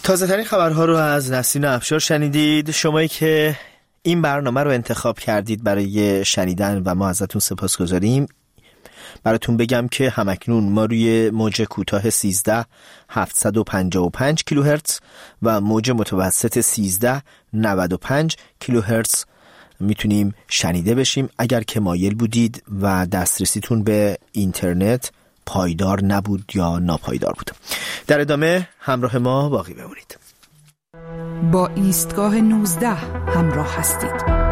تازه ترین خبرها رو از نسرین افشار شنیدید. شمایی که این برنامه رو انتخاب کردید برای شنیدن و ما ازتون سپاسگزاریم. براتون بگم که همکنون ما روی موج کوتاه 13755 کیلوهرتز و موج متوسط 1395 کیلوهرتز میتونیم شنیده بشیم. اگر که مایل بودید و دسترسیتون به اینترنت پایدار نبود یا ناپایدار بود. در ادامه همراه ما باقی بمونید. با ایستگاه 19 همراه هستید.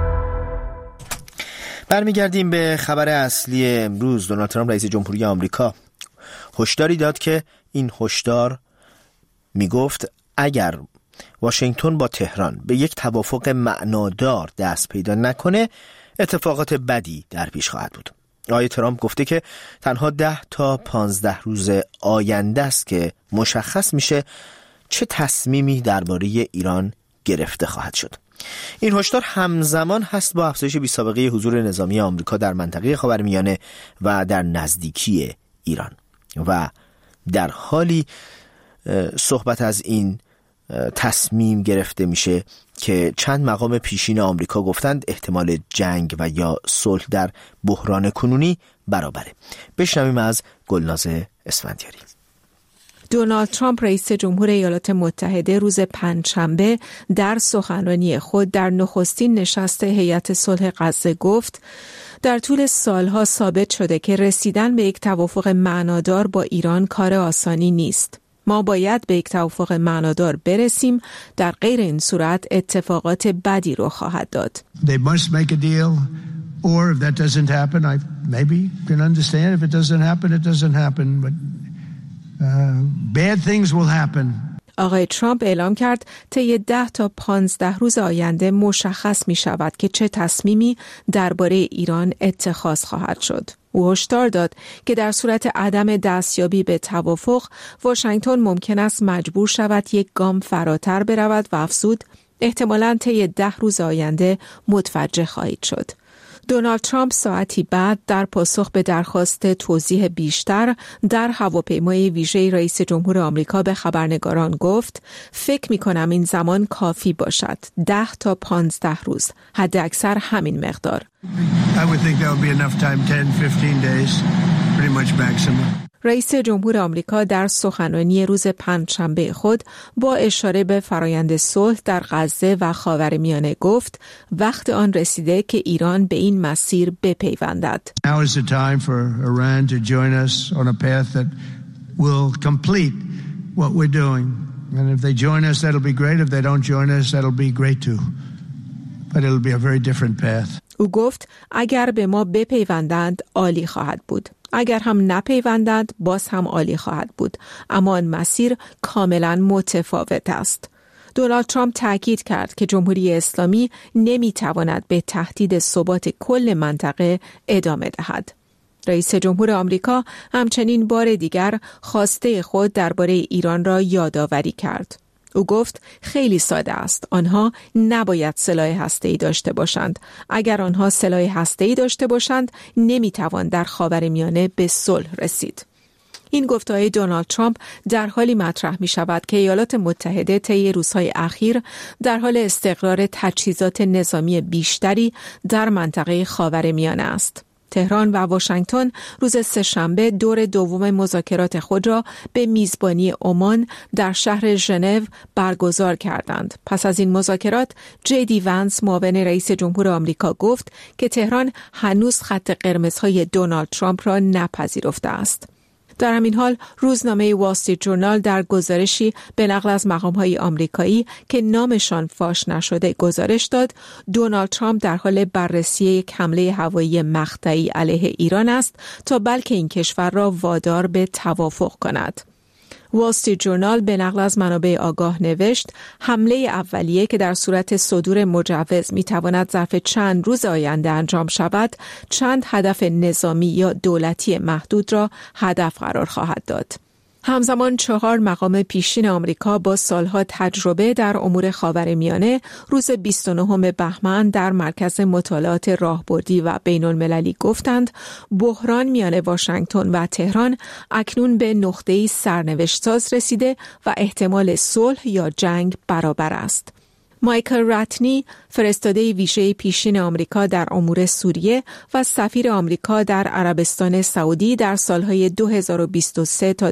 برمیگردیم به خبر اصلی امروز. دونالد ترامپ رئیس جمهوری آمریکا هشداری داد که این هشدار میگفت اگر واشنگتن با تهران به یک توافق معنادار دست پیدا نکنه اتفاقات بدی در پیش خواهد بود. آقای ترامپ گفته که تنها 10 تا 15 روز آینده است که مشخص میشه چه تصمیمی درباره ایران گرفته خواهد شد. این هشدار همزمان هست با افزایش بی‌سابقه حضور نظامی آمریکا در منطقه خاورمیانه و در نزدیکی ایران و در حالی صحبت از این تصمیم گرفته میشه که چند مقام پیشین آمریکا گفتند احتمال جنگ و یا صلح در بحران کنونی برابره. بشنویم از گلناز اسفندیاری. دونالد ترامپ رئیس جمهور ایالات متحده روز پنجشنبه در سخنرانی خود در نخستین نشست هیئت صلح غزه گفت در طول سالها ثابت شده که رسیدن به یک توافق معنادار با ایران کار آسانی نیست. ما باید به یک توافق معنادار برسیم، در غیر این صورت اتفاقات بدی رو خواهد داد. They must make a deal or if that doesn't happen I maybe can understand if it doesn't happen it doesn't happen but bad things will happen. آقای ترامپ اعلام کرد طی 10 تا 15 روز آینده مشخص می شود که چه تصمیمی درباره ایران اتخاذ خواهد شد. او هشدار داد که در صورت عدم دستیابی به توافق واشنگتن ممکن است مجبور شود یک گام فراتر برود و افزود احتمالاً طی 10 روز آینده متوجه خواهید شد. دونالد ترامپ ساعتی بعد در پاسخ به درخواست توضیح بیشتر در هواپیمای ویژه رئیس جمهور آمریکا به خبرنگاران گفت فکر می‌کنم این زمان کافی باشد. 10 تا 15 روز. حد اکثر همین مقدار. I would think that would be enough time 10-15 days pretty much maximum. رئیس جمهور آمریکا در سخنرانی روز پنجشنبه خود با اشاره به فرایند صلح در غزه و خاورمیانه گفت وقت آن رسیده که ایران به این مسیر بپیوندد. Now is the time for Iran to join us on a path that will complete what we're doing. And if they join us that'll be great. If they don't join us that'll be great too. But it'll be a very different path. او گفت اگر به ما بپیوندند عالی خواهد بود. اگر هم نپیوندند باز هم عالی خواهد بود. اما آن مسیر کاملا متفاوت است. دونالد ترامپ تاکید کرد که جمهوری اسلامی نمیتواند به تهدید ثبات کل منطقه ادامه دهد. رئیس جمهور آمریکا همچنین بار دیگر خواسته خود درباره ایران را یادآوری کرد. او گفت خیلی ساده است. آنها نباید سلاح هسته‌ای داشته باشند. اگر آنها سلاح هسته‌ای داشته باشند نمیتوان در خاورمیانه به صلح رسید. این گفته‌های دونالد ترامپ در حالی مطرح می شود که ایالات متحده طی روزهای اخیر در حال استقرار تجهیزات نظامی بیشتری در منطقه خاورمیانه است. تهران و واشنگتن روز سه‌شنبه دور دوم مذاکرات خود را به میزبانی عمان در شهر ژنو برگزار کردند. پس از این مذاکرات جی دی ونس معاون رئیس جمهور آمریکا گفت که تهران هنوز خط قرمزهای دونالد ترامپ را نپذیرفته است. در همین حال روزنامه وال استریت ژورنال در گزارشی به نقل از مقام‌های آمریکایی که نامشان فاش نشده گزارش داد دونالد ترامپ در حال بررسی یک حمله هوایی مقطعی علیه ایران است تا بلکه این کشور را وادار به توافق کند. وال استریت ژورنال به نقل از منابع آگاه نوشت حمله اولیه که در صورت صدور مجوز میتواند ظرف چند روز آینده انجام شود چند هدف نظامی یا دولتی محدود را هدف قرار خواهد داد. همزمان 4 مقام پیشین آمریکا با سالها تجربه در امور خاورمیانه روز 29 بهمن در مرکز مطالعات راهبردی و بین‌المللی گفتند بحران میان واشنگتن و تهران اکنون به نقطه‌ای سرنوشت‌ساز رسیده و احتمال صلح یا جنگ برابر است. مایکل راتنی، فرستاده ویژه پیشین آمریکا در امور سوریه و سفیر آمریکا در عربستان سعودی در سالهای 2023 تا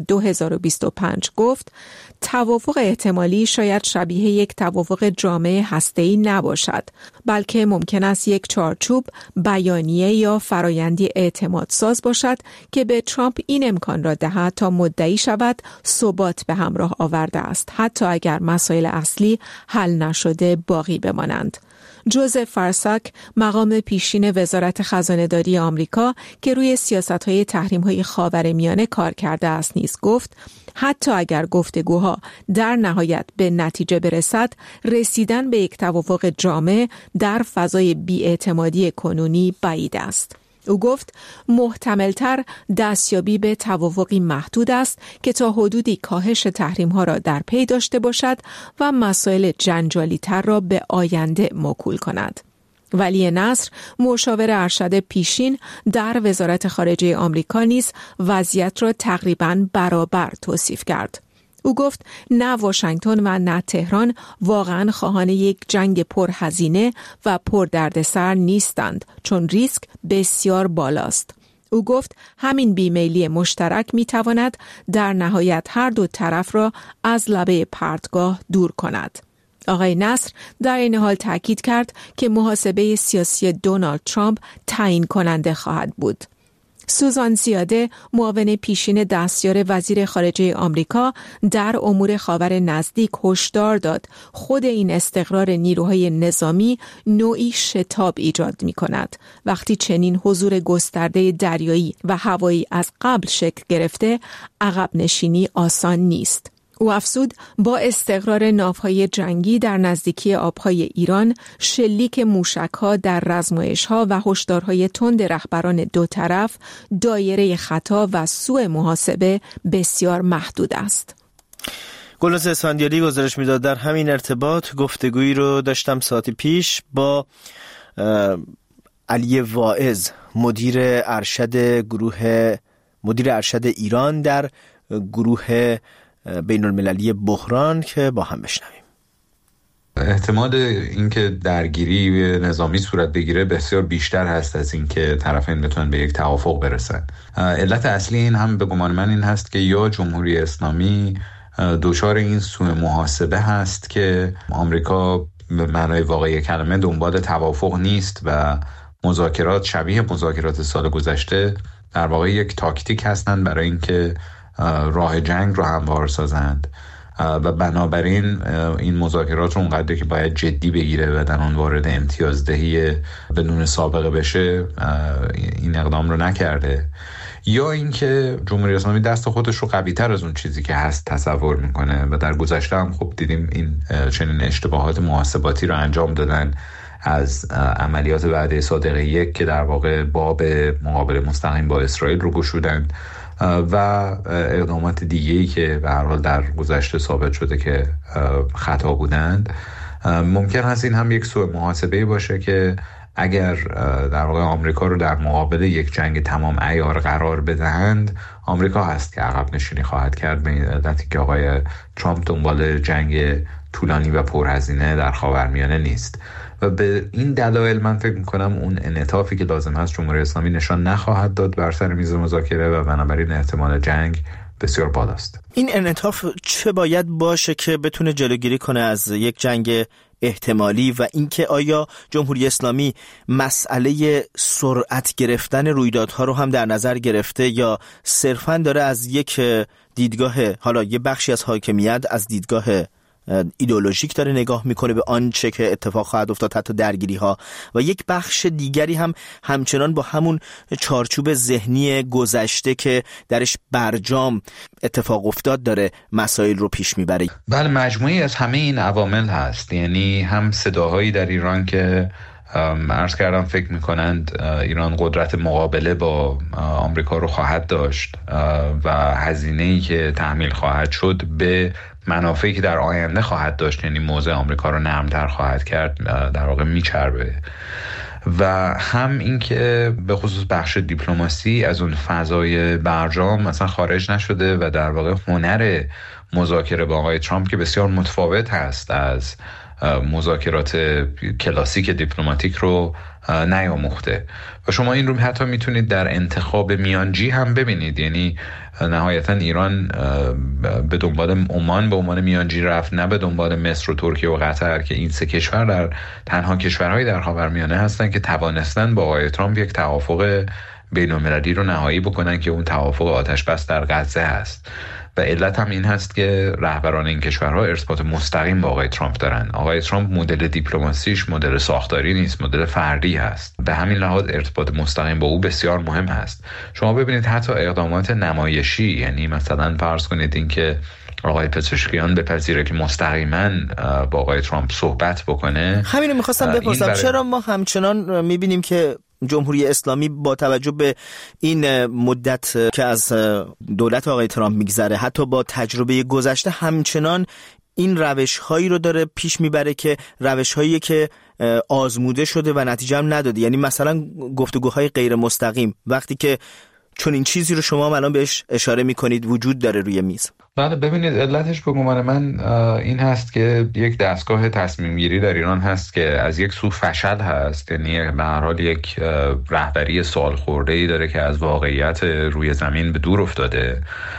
2025 گفت توافق احتمالی شاید شبیه یک توافق جامع هسته‌ای نباشد، بلکه ممکن است یک چارچوب، بیانیه یا فرایندی اعتماد ساز باشد که به ترامپ این امکان را دهد تا مدعی شود ثبات به همراه آورده است، حتی اگر مسائل اصلی حل نشده باقی بمانند. جوزف فرساک، مقام پیشین وزارت خزانه‌داری آمریکا که روی سیاست‌های تحریم‌های خاورمیانه کار کرده است نیز گفت حتی اگر گفتگوها در نهایت به نتیجه برسد، رسیدن به یک توافق جامع در فضای بی‌اعتمادی کنونی بعید است. او گفت محتمل‌تر دستیابی به توافقی محدود است که تا حدودی کاهش تحریم‌ها را در پی داشته باشد و مسائل جنجالی‌تر را به آینده موکول کند. ولی نصر، مشاور ارشد پیشین در وزارت خارجه آمریکا نیز وضعیت را تقریباً برابر توصیف کرد. او گفت نه واشنگتن و نه تهران واقعاً خواهان یک جنگ پرهزینه و پردردسر نیستند، چون ریسک بسیار بالاست. او گفت همین بیمیلی مشترک میتواند در نهایت هر دو طرف را از لبه پرتگاه دور کند. آقای نصر در این حال تاکید کرد که محاسبه سیاسی دونالد ترامپ تعیین کننده خواهد بود. سوزان زیاده، معاون پیشین دستیار وزیر خارجه آمریکا در امور خاور نزدیک هشدار داد خود این استقرار نیروهای نظامی نوعی شتاب ایجاد می کند. وقتی چنین حضور گسترده دریایی و هوایی از قبل شکل گرفته، عقب نشینی آسان نیست. او افزود با استقرار ناوهای جنگی در نزدیکی آبهای ایران، شلیک موشک‌ها در رزمایش‌ها و هشدارهای تند رهبران دو طرف، دایره خطا و سوء محاسبه بسیار محدود است. گلناز اسفندیاری گزارش میداد در همین ارتباط گفتگویی رو داشتم ساعتی پیش با علی واعظ، مدیر ارشد ایران در گروه بین المللی بحران، که با هم بشنویم. احتمال اینکه درگیری نظامی صورت بگیره بسیار بیشتر هست از اینکه طرفین بتونن به یک توافق برسن. علت اصلی این هم به گمان من این هست که یا جمهوری اسلامی دچار این سوء محاسبه هست که آمریکا به معنای واقعی کلمه دنبال توافق نیست و مذاکرات شبیه مذاکرات سال گذشته در واقع یک تاکتیک هستند برای اینکه راه جنگ رو هموار سازند و بنابراین این مذاکرات رو اونقدر که باید جدی بگیره و در آن وارد امتیازدهی بدون سابقه بشه این اقدام رو نکرده، یا اینکه جمهوری اسلامی دست خودش رو قوی‌تر از اون چیزی که هست تصور میکنه و در گذشته هم خب دیدیم این چنین اشتباهات محاسباتی رو انجام دادن از عملیات وعده صادقه 1 که در واقع باب مقابله مستقیم با اسرائیل رو گشودند و اقدامات دیگه‌ای که به هر حال در گذشته ثابت شده که خطا بودند. ممکن هست این هم یک سوء محاسبه باشه که اگر در واقع آمریکا رو در مقابل یک جنگ تمام عیار قرار بدهند، آمریکا هست که عقب نشینی خواهد کرد، به این علتی که آقای ترامپ دنبال جنگ طولانی و پرهزینه در خاورمیانه نیست و به این دلایل من فکر میکنم اون انعطافی که لازم هست جمهوری اسلامی نشان نخواهد داد بر سر میز مذاکره و بنابراین احتمال جنگ بسیار بالاست. این انعطاف چه باید باشه که بتونه جلوگیری کنه از یک جنگ احتمالی و اینکه آیا جمهوری اسلامی مسئله سرعت گرفتن رویدادها رو هم در نظر گرفته یا صرفاً داره از یک دیدگاه، حالا یه بخشی از حاکمیت از دیدگاه ایدئولوژیک داره نگاه میکنه به آنچه که اتفاق خواهد افتاد، حتی درگیری ها، و یک بخش دیگری هم همچنان با همون چارچوب ذهنی گذشته که درش برجام اتفاق افتاد داره مسائل رو پیش میبره؟ بله، مجموعی از همه این عوامل هست. یعنی هم صداهایی در ایران که عرض کردم فکر میکنند ایران قدرت مقابله با آمریکا رو خواهد داشت و هزینه‌ای که تحمیل خواهد شد به منافعی که در آینده خواهد داشت، یعنی موضع آمریکا رو نرمتر خواهد کرد، در واقع میچربه. و هم این که به خصوص بخش دیپلماسی از اون فضای برجام مثلا خارج نشده و در واقع هنر مذاکره با آقای ترامپ که بسیار متفاوت هست از مذاکرات کلاسیک دیپلماتیک رو نیاموخته. و شما این رو حتی میتونید در انتخاب میانجی هم ببینید، یعنی نهایتا ایران به دنبال عمان به عنوان میانجی رفت، نه به دنبال مصر و ترکیه و قطر که این سه کشور در تنها کشورهای در خاورمیانه هستن که توانستن با آقای ترامپ یک توافق بین‌المللی رو نهایی بکنن که اون توافق آتش بس در غزه هست. و علت هم این هست که رهبران این کشورها ارتباط مستقیم با آقای ترامپ دارن. آقای ترامپ مدل دیپلماسیش مدل ساختاری نیست، مدل فردی هست. به همین لحاظ ارتباط مستقیم با او بسیار مهم هست. شما ببینید حتی اقدامات نمایشی، یعنی مثلا فرض کنید این که آقای پزشکیان بپذیره که مستقیما با آقای ترامپ صحبت بکنه. همینو می‌خواستم بپرسم، چرا ما همچنان می‌بینیم که جمهوری اسلامی با توجه به این مدت که از دولت آقای ترامپ میگذره، حتی با تجربه گذشته همچنان این روش‌هایی رو داره پیش میبره که روش‌هایی که آزموده شده و نتیجه هم نداده، یعنی مثلا گفتگوهای غیر مستقیم، وقتی که چون این چیزی رو شما الان بهش اشاره میکنید وجود داره روی میز. بله ببینید علتش به گمان من این هست که یک دستگاه تصمیم گیری در ایران هست که از یک سو فشل هست، یعنی به هر حال یک رهبری سوال خورده‌ای داره که از واقعیت روی زمین به دور افتاده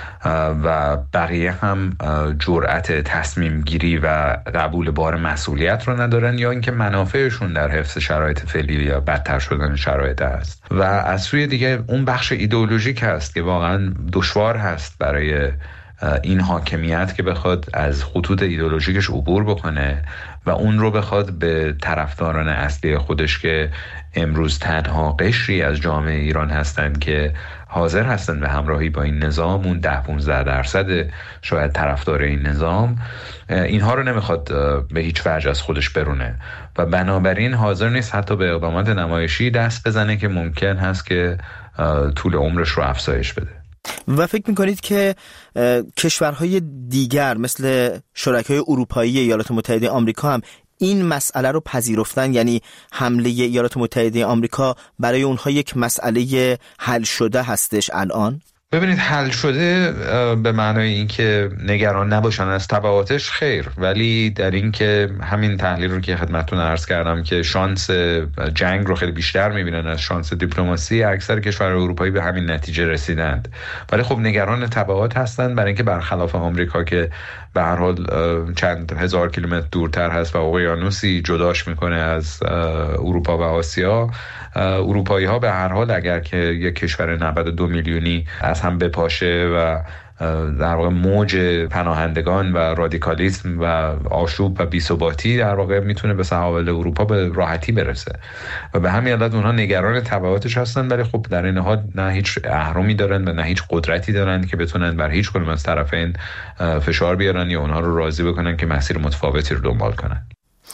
و بقیه هم جرأت تصمیم گیری و قبول بار مسئولیت رو ندارن، یا اینکه منافعشون در حفظ شرایط فعلی یا بدتر شدن شرایط است. و از سوی دیگه اون بخش ایدئولوژیک هست که واقعا دشوار هست برای این حاکمیت که بخواد از خطوط ایدئولوژیکش عبور بکنه و اون رو بخواد به طرفداران اصلی خودش که امروز تنها قشری از جامعه ایران هستند که حاضر هستند به همراهی با این نظام، اون 10-15% شاید طرفدار این نظام، اینها رو نمیخواد به هیچ وجه از خودش برونه و بنابراین حاضر نیست حتی به اقدامات نمایشی دست بزنه که ممکن هست که طول عمرش رو افزایش بده. و فکر میکنید که کشورهای دیگر مثل شرکای اروپایی ایالات متحده آمریکا هم این مسئله رو پذیرفتن، یعنی حمله ایالات متحده آمریکا برای اونها یک مسئله حل شده هستش الان؟ ببینید حل شده به معنای اینکه نگران نباشن از تبعاتش خیر، ولی در این که همین تحلیل رو که خدمتتون عرض کردم که شانس جنگ رو خیلی بیشتر میبینن از شانس دیپلماسی، اکثر کشورهای اروپایی به همین نتیجه رسیدند. ولی خب نگران تبعات هستن، برای اینکه برخلاف آمریکا که به هر حال چند هزار کیلومتر دورتر هست و اقیانوسی جداش میکنه از اروپا و آسیا، اروپایی ها به هر حال اگر که یک کشور 92 میلیونی از هم بپاشه و در واقع موج پناهندگان و رادیکالیسم و آشوب و بی‌ثباتی در واقع میتونه به سواحل اروپا به راحتی برسه و به همین علت اونها نگران تبعاتش هستن. ولی خب در این حال نه هیچ اهرمی دارن و نه هیچ قدرتی دارن که بتونن بر هیچ کدوم از طرفین فشار بیارن یا اونها رو راضی بکنن که مسیر متفاوتی رو دنبال کنن.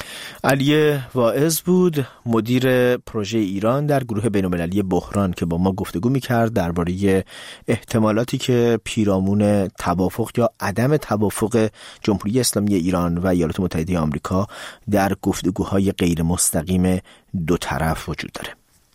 علی واعظ بود، مدیر پروژه ایران در گروه بین‌المللی بحران، که با ما گفتگو می‌کرد درباره احتمالاتی که پیرامون توافق یا عدم توافق جمهوری اسلامی ایران و ایالات متحده آمریکا در گفتگوهای غیر مستقیم دو طرف وجود داره.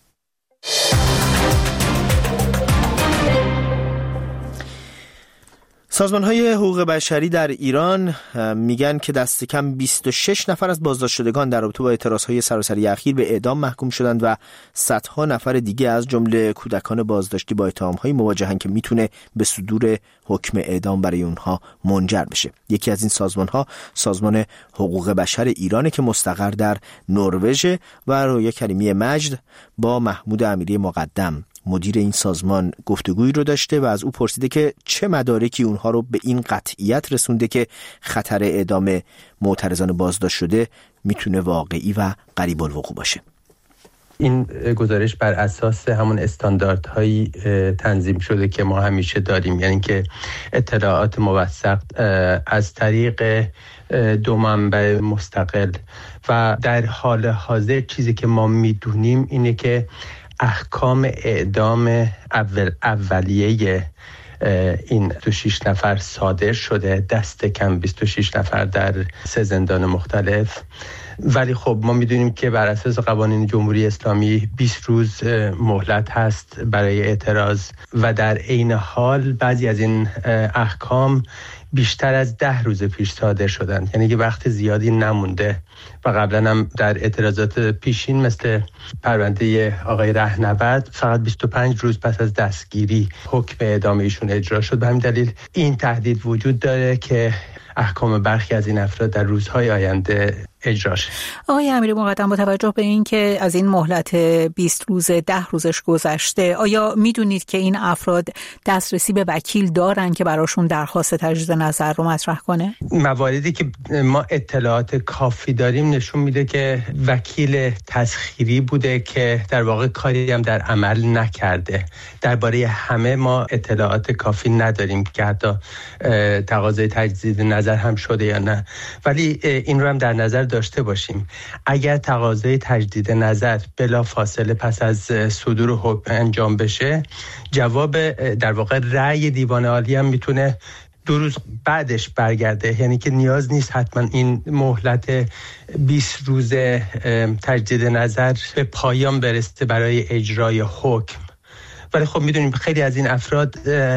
سازمان‌های حقوق بشری در ایران میگن که دست کم 26 نفر از بازداشت شدگان در رابطه با اعتراضهای سراسری اخیر به اعدام محکوم شدند و صدها نفر دیگه از جمله کودکان بازداشتی با اتهام‌های مواجهن که میتونه به صدور حکم اعدام برای اونها منجر بشه. یکی از این سازمان‌ها سازمان حقوق بشر ایرانه که مستقر در نروژ و رویا کریمی مجد با محمود امیری مقدم مدیر این سازمان گفتگویی رو داشته و از او پرسیده که چه مدارکی اونها رو به این قطعیت رسونده که خطر اعدام معترضان بازداشت شده میتونه واقعی و قریب الوقوع باشه. این گزارش بر اساس همون استانداردهایی تنظیم شده که ما همیشه داریم، یعنی که اطلاعات موثق از طریق 2 منبع مستقل. و در حال حاضر چیزی که ما میدونیم اینه که احکام اعدام اولیه این 26 نفر صادر شده، دست کم 26 نفر در 3 زندان مختلف. ولی خب ما میدونیم که بر اساس قوانین جمهوری اسلامی 20 روز مهلت هست برای اعتراض و در عین حال بعضی از این احکام بیشتر از 10 روز پیش صادر شدن، یعنی که وقت زیادی نمونده. و قبلا هم در اعتراضات پیشین مثل پرونده آقای رهنورد فقط 25 روز پس از دستگیری حکم اعدام ایشون اجرا شد. به همین دلیل این تهدید وجود داره که احکام برخی از این افراد در روزهای آینده اجرا شه. آقای امیری مقدم، با توجه به این که از این مهلت 20 روز 10 روزش گذشته، آیا میدونید که این افراد دسترسی به وکیل دارن که براشون درخواست تجدید نظر رو مطرح کنه؟ مواردی که ما اطلاعات کافی داریم نشون میده که وکیل تسخیری بوده که در واقع کاری هم در عمل نکرده. درباره همه ما اطلاعات کافی نداریم که حتی تقاضای تجدید نظر هم شده یا نه. ولی این رو هم در نظر داشته باشیم، اگر تقاضای تجدید نظر بلا فاصله پس از صدور حکم انجام بشه، جواب در واقع رأی دیوان عالی هم میتونه 2 روز بعدش برگرده، یعنی که نیاز نیست حتما این مهلت 20 روز تجدید نظر به پایان برسه برای اجرای حکم. ولی خب میدونیم خیلی از این افراد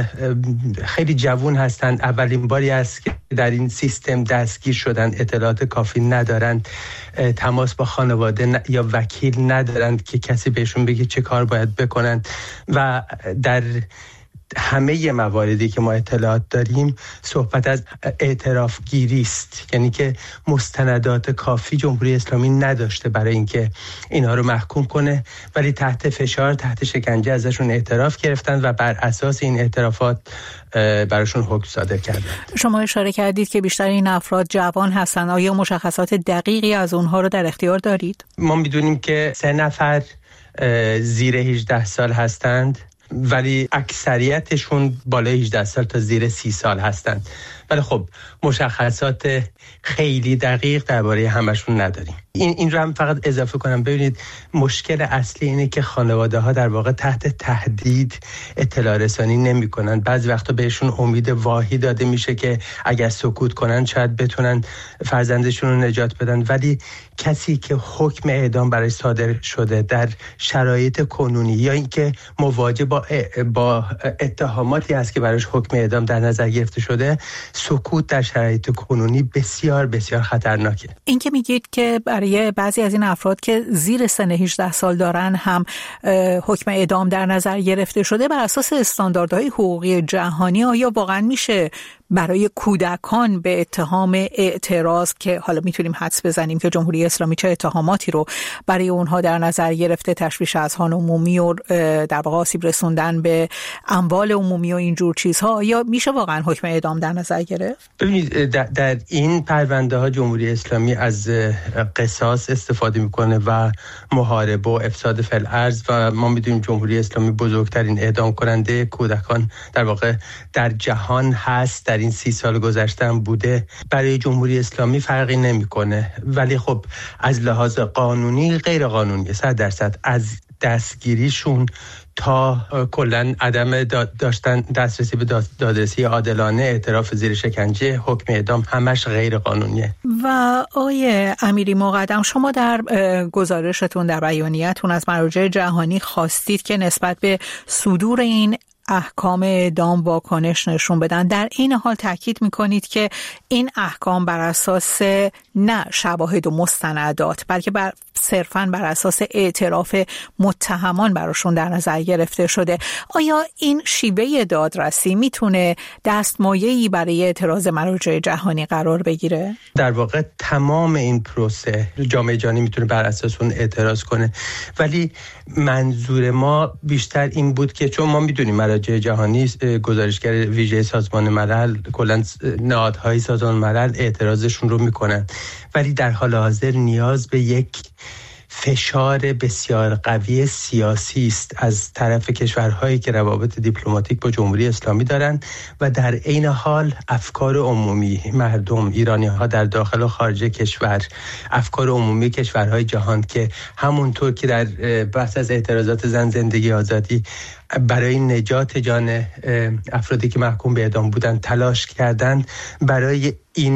خیلی جوان هستند، اولین باری است که در این سیستم دستگیر شدن، اطلاعات کافی ندارند، تماس با خانواده یا وکیل ندارند که کسی بهشون بگه چه کار باید بکنند. و در همه مواردی که ما اطلاعات داریم صحبت از اعتراف گیری است، یعنی که مستندات کافی جمهوری اسلامی نداشته برای اینکه اینها رو محکوم کنه، ولی تحت فشار، تحت شکنجه ازشون اعتراف گرفتن و بر اساس این اعترافات براشون حکم صادر کردن. شما اشاره کردید که بیشتر این افراد جوان هستن، آیا مشخصات دقیقی از اونها رو در اختیار دارید؟ ما میدونیم که 3 نفر زیر 18 سال هستند، ولی اکثریتشون بالای 18 سال تا زیر 30 سال هستند. ولی خب مشخصات خیلی دقیق درباره همشون نداریم. این رو هم فقط اضافه کنم، ببینید مشکل اصلی اینه که خانواده ها در واقع تحت تهدید اطلاع رسانی نمی کنن. بعضی وقتا بهشون امید واهی داده میشه که اگر سکوت کنن شاید بتونن فرزندشون رو نجات بدن، ولی کسی که حکم اعدام برای صادر شده در شرایط کنونی یا اینکه مواجه با اتهاماتی است که براش حکم اعدام در نظر گرفته شده، سکوت در شرایط کنونی بسیار بسیار خطرناکه. این که میگید که برای بعضی از این افراد که زیر سن 18 سال دارن هم حکم اعدام در نظر گرفته شده بر اساس استانداردهای حقوقی جهانی، آیا واقعا میشه برای کودکان به اتهام اعتراض که حالا میتونیم حدس بزنیم که جمهوری اسلامی چه اتهاماتی رو برای اونها در نظر گرفته، تشویش اذهان عمومی و در واقع آسیب رسوندن به اموال عمومی و اینجور چیزها، یا میشه واقعا حکم اعدام در نظر گرفت؟ ببینید در این پرونده ها جمهوری اسلامی از قصاص استفاده میکنه و محاربه و افساد فی الارض، و ما میدونیم جمهوری اسلامی بزرگترین اعدام کننده کودکان در واقع در جهان هست، در این 30 سال گذشته هم بوده. برای جمهوری اسلامی فرقی نمیکنه، ولی خب از لحاظ قانونی غیر قانونی 100% از دستگیریشون تا کلن عدم داشتن دسترسی به دادرسی عادلانه، اعتراف زیر شکنجه، حکم اعدام، همش غیر قانونیه. و آقای امیری مقدم، شما در گزارشتون، در بیانیه‌تون از مراجع جهانی خواستید که نسبت به صدور این احکام اعدام واکنش نشون بدن. در این حال تاکید میکنید که این احکام بر اساس نه شواهد و مستندات، بلکه صرفاً بر اساس اعتراف متهمان براشون در نظر گرفته شده. آیا این شیوه دادرسی میتونه دستمایه‌ای برای اعتراض مراجع جهانی قرار بگیره؟ در واقع تمام این پروسه جامعه جهانی میتونه بر اساس اون اعتراض کنه، ولی منظور ما بیشتر این بود که چون ما میدونیم مراجع جهانی گزارشگر ویژه سازمان ملل، کلاً نهادهای سازمان ملل اعتراضشون رو میکنن، ولی در حال حاضر نیاز به یک فشار بسیار قوی سیاسی است از طرف کشورهایی که روابط دیپلماتیک با جمهوری اسلامی دارند و در عین حال افکار عمومی مردم ایرانی‌ها در داخل و خارج کشور، افکار عمومی کشورهای جهان که همونطور که در بحث از اعتراضات زن زندگی آزادی برای نجات جان افرادی که محکوم به اعدام بودن تلاش کردند، برای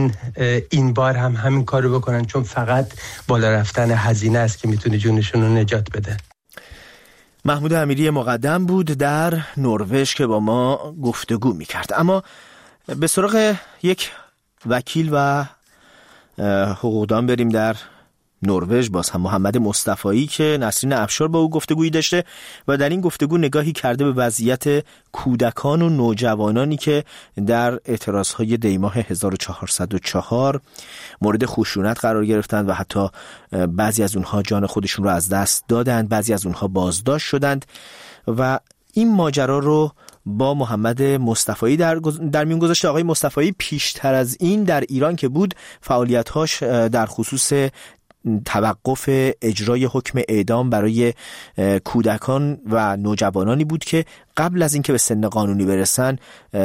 این بار هم همین کارو بکنن، چون فقط بالا رفتن هزینه است که میتونه جونشون رو نجات بده. محمود امیری مقدم بود در نروژ که با ما گفتگو میکرد. اما به سراغ یک وکیل و حقوقدان بریم در نروژ، باز هم محمد مصطفایی که نسرین افشار با او گفتگویی داشته و در این گفتگو نگاهی کرده به وضعیت کودکان و نوجوانانی که در اعتراضهای دیماه 1404 مورد خشونت قرار گرفتند و حتی بعضی از اونها جان خودشون رو از دست دادند، بعضی از اونها بازداشت شدند و این ماجرا رو با محمد مصطفایی در میون گذاشته. آقای مصطفایی پیشتر از این در ایران که بود فعالیت‌هاش در خصوص توقف اجرای حکم اعدام برای کودکان و نوجوانانی بود که قبل از اینکه به سن قانونی برسن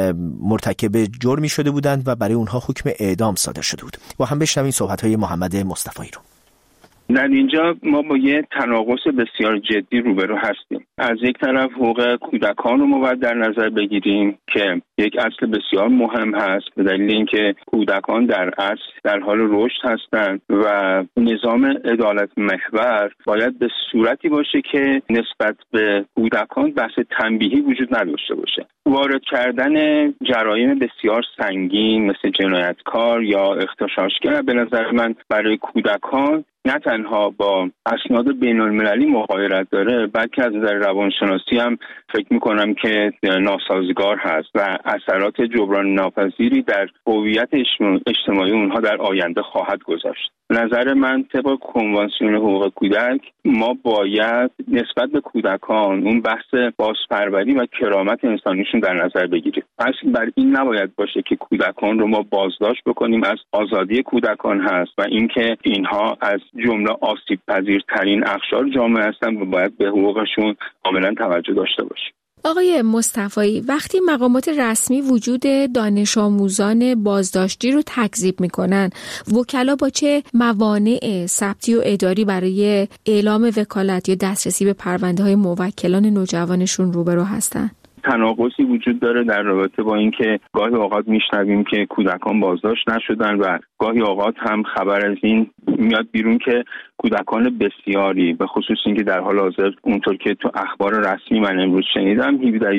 مرتکب جرمی شده بودند و برای اونها حکم اعدام صادر شده بود. با هم بشنویم صحبت‌های محمد مصطفایی رو. در اینجا ما با یه تناقض بسیار جدی روبرو هستیم. از یک طرف حقوق کودکان رو ما باید در نظر بگیریم که یک اصل بسیار مهم هست به دلیل اینکه کودکان در اصل در حال رشد هستند و نظام عدالت محور باید به صورتی باشه که نسبت به کودکان بحث تنبیهی وجود نداشته باشه. وارد کردن جرایم بسیار سنگین مثل جنایتکار یا اغتشاشگر به نظر من برای کودکان نه تنها با اسناد بین‌المللی مغایرت داره، بلکه از نظر روانشناسی هم فکر میکنم که ناسازگار هست و اثرات جبران ناپذیری در هویت اجتماعی اونها در آینده خواهد گذاشت. نظر من طبق کنوانسیون حقوق کودک ما باید نسبت به کودکان اون بحث بازپروری و کرامت انسانیشون در نظر بگیریم. اصل بر این نباید باشه که کودکان رو ما بازداشت بکنیم، از آزادی کودکان هست و اینکه اینها از جمله آسیب پذیرترین اقشار جامعه هستن و باید به حقوقشون کاملا توجه داشته باشیم. آقای مصطفایی، وقتی مقامات رسمی وجود دانش آموزان بازداشتی رو تکذیب میکنن، وکلا با چه موانع ثبتی و اداری برای اعلام وکالت یا دسترسی به پرونده های موکلان نوجوانشون روبرو هستن؟ تناقضی وجود داره در رابطه با اینکه گاهی اوقات میشنویم که کودکان بازداشت نشدن و گاهی اوقات هم خبر از این میاد بیرون که کودکان بسیاری به خصوص اینکه در حال حاضر اونطور که تو اخبار رسمی من امروز شنیدم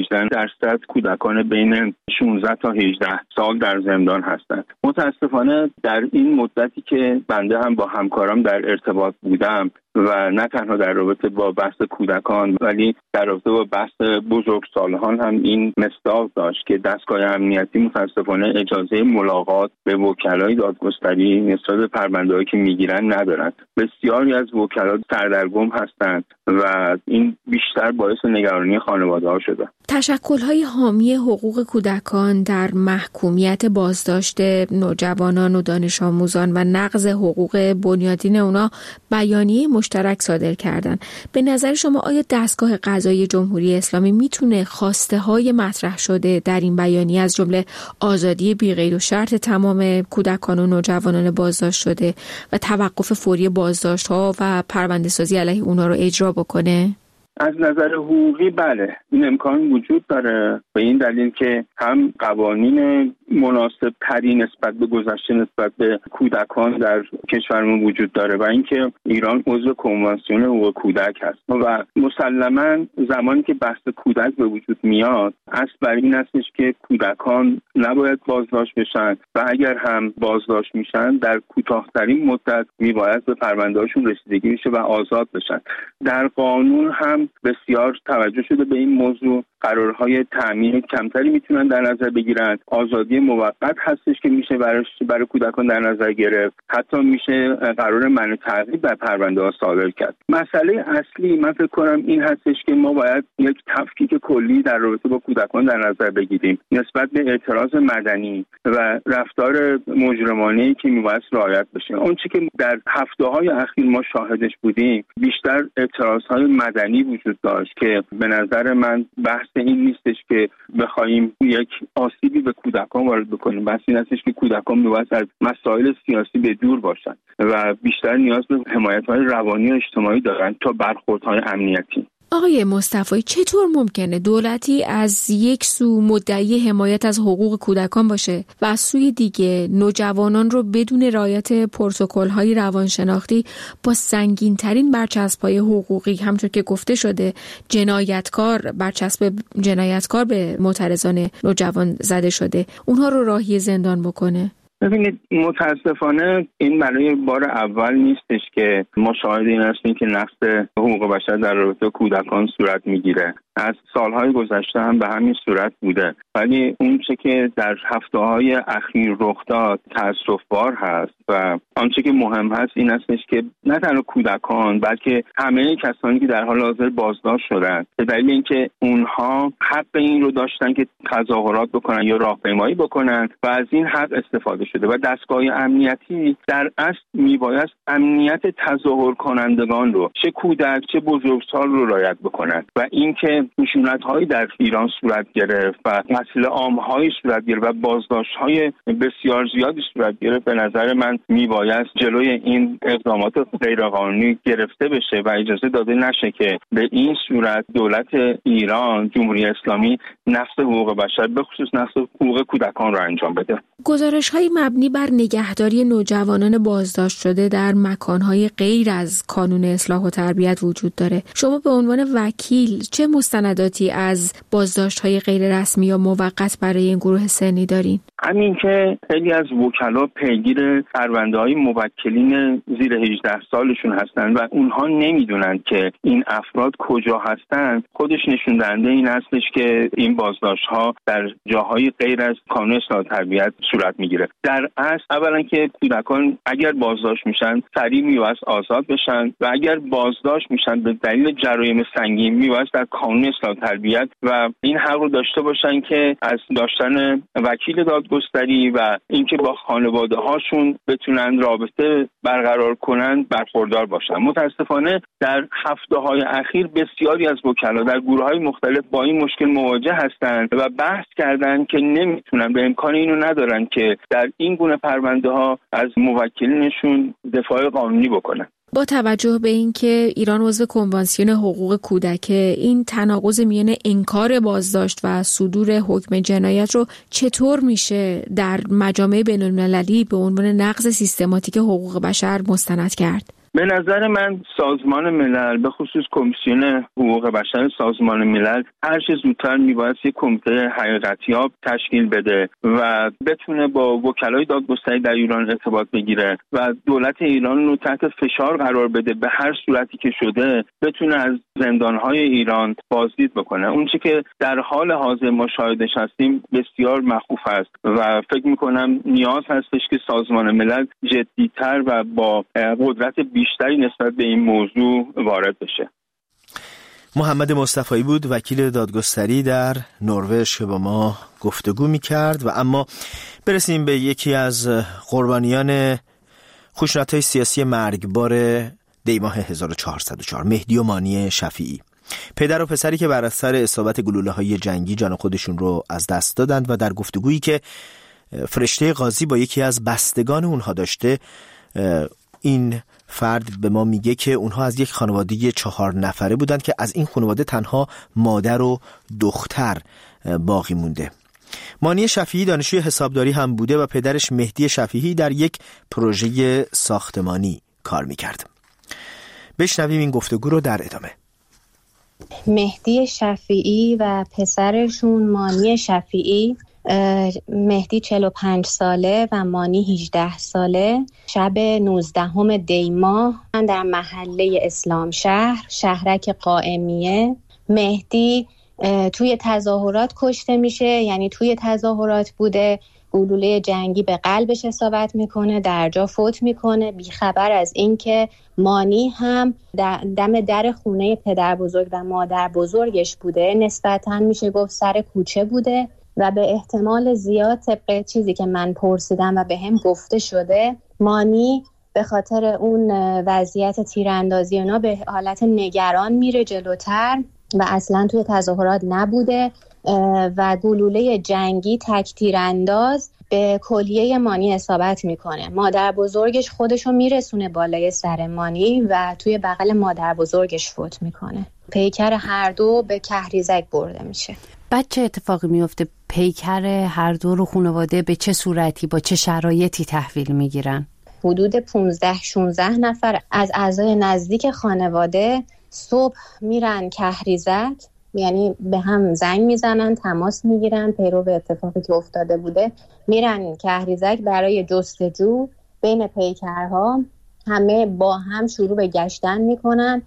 17-18% کودکان بین 16 تا 18 سال در زندان هستند. متاسفانه در این مدتی که بنده هم با همکارام در ارتباط بودم و نه تنها در رابطه با بحث کودکان ولی در رابطه با بحث بزرگسالان هم این مصداق داشت که دستگاه امنیتی متاسفانه اجازه ملاقات به وکلای دادگستری نسبت به پرونده‌هایی که میگیرن ندارن. بسیاری از وکلا سردرگم هستند و این بیشتر باعث نگرانی خانواده‌ها شده. تشکل‌های حامی حقوق کودکان در محکومیت بازداشت نوجوانان و دانش آموزان و نقض حقوق بنیادین اونا بیانیه مشترک صادر کردن. به نظر شما آیا دستگاه قضایی جمهوری اسلامی میتونه خواسته‌های مطرح شده در این بیانیه از جمله آزادی بی‌قید و شرط تمام کودکان و نوجوانان بازداشت شده و توقف فوری بازداشت‌ها و پرونده‌سازی علیه اونا رو اجرا بکنه؟ از نظر حقوقی بله، این امکان وجود داره به این دلیل که هم قوانین مناسب تری نسبت به گذشته نسبت به کودکان در کشورمون وجود داره و اینکه ایران عضو کنوانسیون حقوق کودک هست و مسلماً زمانی که بحث کودک به وجود میاد اصل بر این هستش که کودکان نباید بازداشت بشن و اگر هم بازداشت میشن در کوتاه‌ترین مدت میباید به پرونده‌هاشون رسیدگی بشه و آزاد بشن. در قانون هم بسیار توجه شده به این موضوع، قرارهای تأمین کمتری میتونن در نظر بگیرن، آزادی موقت هستش که میشه برای کودکان در نظر گرفت، حتی میشه قرار منع تعقیب بر پرونده ها صادر کرد. مسئله اصلی من فکر کنم این هستش که ما باید یک تفکیک کلی در رابطه با کودکان در نظر بگیریم نسبت به اعتراض مدنی و رفتار مجرمانه‌ای که میباید رعایت بشه. اون چیزی که در هفته‌های اخیر ما شاهدش بودیم بیشتر اعتراضهای مدنی وجود داشت که به نظر من بحث این نیستش که بخوایم یک آسیبی به کودکان وارد بکنیم، بحث این هستش که کودکان میباید از مسائل سیاسی به دور باشن و بیشتر نیاز به حمایت‌های روانی و اجتماعی دارن تا برخوردهای امنیتی. آقای مصطفی، چطور ممکنه دولتی از یک سو مدعی حمایت از حقوق کودکان باشه و از سوی دیگه نوجوانان رو بدون رعایت پروتکل‌های روانشناختی با سنگین‌ترین برچسب‌های حقوقی همونطور که گفته شده برچسب جنایتکار به معترضان نوجوان زده شده اونها رو راهی زندان بکنه؟ ببینید متاسفانه این برای بار اول نیستش که ما شاهد این هستیم که نقض حقوق بشر در رابطه کودکان صورت میگیره. از سالهای گذشته هم به همین صورت بوده، ولی اون چه که در هفته‌های اخیر رخ داد تأسف‌بار هست و آنچه که مهم هست این هستش که نه تنها کودکان بلکه همه کسانی که در حال حاضر بازداشت شدن به دلیل اینکه اونها حق این رو داشتن که تظاهرات بکنن یا راهپیمایی بکنن و از این حق استفاده شده و دستگاه امنیتی در اصل میبایست امنیت تظاهر کنندگان رو چه کودک چه بزرگسال رو رعایت بکنن و اینکه خشونت‌هایی در ایران صورت گرفت و قتل عام‌هایی صورت گرفت و بازداشت‌های بسیار زیادی صورت گرفت، به نظر من میبایست جلوی این اقدامات غیرقانونی گرفته بشه و اجازه داده نشه که به این صورت دولت ایران جمهوری اسلامی نقض حقوق بشر به خصوص نقض حقوق کودکان را انجام بده. گزارش‌های مبنی بر نگهداری نوجوانان بازداشت شده در مکان‌های غیر از کانون اصلاح و تربیت وجود داره. شما به عنوان وکیل چه مستنداتی از بازداشت‌های غیر رسمی یا موقت برای این گروه سنی دارین؟ همین که خیلی از وکلا پیگیر پرونده‌های موکلین زیر 18 سالشون هستن و اونها نمیدونن که این افراد کجا هستن، خودش نشون دهنده این هستش که این بازداشت‌ها در جاهای غیر از کانون اصلاح و تربیت صورت میگیره. در اصل اولا که کودکان اگر بازداشت میشن سریع میبایست آزاد بشن و اگر بازداشت میشن به دلیل جرایم سنگین میبایست در کانون اصلاح و تربیت و این حق رو داشته باشن که از داشتن وکیل دادگستری و اینکه با خانواده هاشون بتونن رابطه برقرار کنن برخوردار باشن. متاسفانه در هفته‌های اخیر بسیاری از وکلا در گروه‌های مختلف با این مشکل مواجه هستند و بحث کردن که نمیتونن، به امکان اینو ندارن که در این گونه پرونده ها از موکلینشون دفاع قانونی بکنن. با توجه به اینکه ایران عضو کنوانسیون حقوق کودک، این تناقض میان انکار بازداشت و صدور حکم جنایت رو چطور میشه در مجامع بین‌المللی به عنوان نقض سیستماتیک حقوق بشر مستند کرد؟ به نظر من سازمان ملل به خصوص کمیسیون حقوق بشر سازمان ملل هر چه زودتر میبایست یک کمیته حقیقتیاب تشکیل بده و بتونه با وکلای دادگستری در ایران ارتباط بگیره و دولت ایران رو تحت فشار قرار بده به هر صورتی که شده بتونه از زندانهای ایران بازدید بکنه. اون چی که در حال حاضر ما شاهدش هستیم بسیار مخوف است و فکر میکنم نیاز هستش که سازمان ملل جدی‌تر و با قدرت بیشتری نسبت به این موضوع وارد بشه. محمد مصطفی بود، وکیل دادگستری در نروژ که با ما گفتگو می‌کرد. و اما برسیم به یکی از قربانیان خشونت‌های سیاسی مرگبار دیماه 1404، مهدی و مانی شفیعی. پدر و پسری که بر اثر اصابت گلوله‌های جنگی جان خودشون رو از دست دادند و در گفتگویی که فرشته قاضی با یکی از بستگان اونها داشته، این فرد به ما میگه که اونها از یک خانواده 4 نفره بودند که از این خانواده تنها مادر و دختر باقی مونده. مانی شفیعی دانشجوی حسابداری هم بوده و پدرش مهدی شفیعی در یک پروژه ساختمانی کار میکرد. بشنویم این گفتگو رو در ادامه. مهدی شفیعی و پسرشون مانی شفیعی، مهدی 45 ساله و مانی 18 ساله، شب 19 دی ماه در محله اسلام شهر شهرک قائمیه مهدی توی تظاهرات کشته میشه، یعنی توی تظاهرات بوده گلوله جنگی به قلبش اصابت میکنه، در جا فوت میکنه، بیخبر از این که مانی هم دم در خونه پدر بزرگ و مادر بزرگش بوده. نسبتاً میشه گفت سر کوچه بوده و به احتمال زیاد طبق چیزی که من پرسیدم و به هم گفته شده، مانی به خاطر اون وضعیت تیراندازی اونا به حالت نگران میره جلوتر و اصلا توی تظاهرات نبوده و گلوله جنگی تک تیرانداز به کلیه مانی اصابت میکنه. مادر بزرگش خودشو میرسونه بالای سر مانی و توی بغل مادر بزرگش فوت میکنه. پیکر هر دو به کهریزک برده میشه. بعد چه اتفاقی میفته؟ پیکر هر دو رو خانواده به چه صورتی با چه شرایطی تحویل میگیرن؟ حدود 15-16 نفر از اعضای نزدیک خانواده صبح میرن کهریزک، یعنی به هم زنگ میزنن، تماس میگیرن پیرو به اتفاقی که افتاده بوده، میرن کهریزک برای جستجو بین پیکرها. همه با هم شروع به گشتن میکنن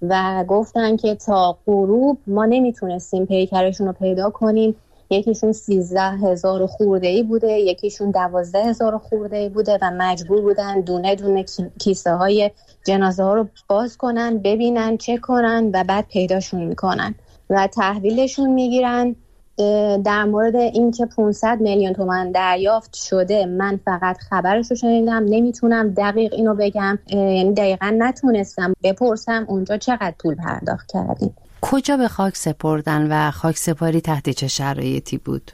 و گفتن که تا غروب ما نمیتونستیم پیکرشون رو پیدا کنیم. یکیشون 13,000 خورده‌ای بوده، یکیشون 12,000 خورده‌ای بوده و مجبور بودن دونه دونه کیسه های جنازه ها رو باز کنن، ببینن، چک کنن و بعد پیداشون میکنن و تحویلشون میگیرن. در مورد اینکه 500 میلیون تومان دریافت شده من فقط خبرش رو شنیدم، نمیتونم دقیق اینو بگم، یعنی دقیقا نتونستم بپرسم اونجا چقدر پول پرداخت کردیم. کجا به خاک سپردن و خاک سپاری تحت چه شرایطی بود؟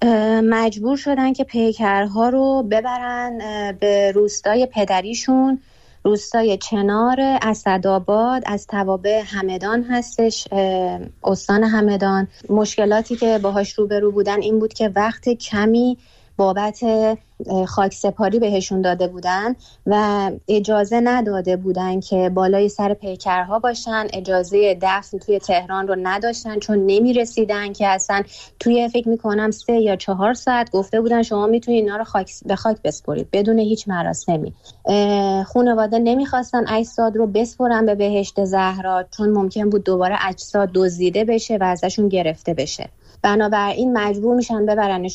مجبور شدن که پیکرها رو ببرن به روستای پدریشون، روستای چنار اسدآباد، از توابع همدان هستش، استان همدان. مشکلاتی که باهاش روبرو بودن این بود که وقت کمی بابت خاک سپاری بهشون داده بودن و اجازه نداده بودن که بالای سر پیکرها باشن. اجازه دفن توی تهران رو نداشتن چون نمیرسیدن که اصلا توی فکر میکنم 3 یا 4 ساعت گفته بودن شما میتونید اینا رو به خاک بسپرید بدون هیچ مراسمی. خانواده نمیخواستن اجساد رو بسپرن به بهشت زهرا چون ممکن بود دوباره اجساد دزدیده بشه و ازشون گرفته بشه. بنابراین مجبور میشن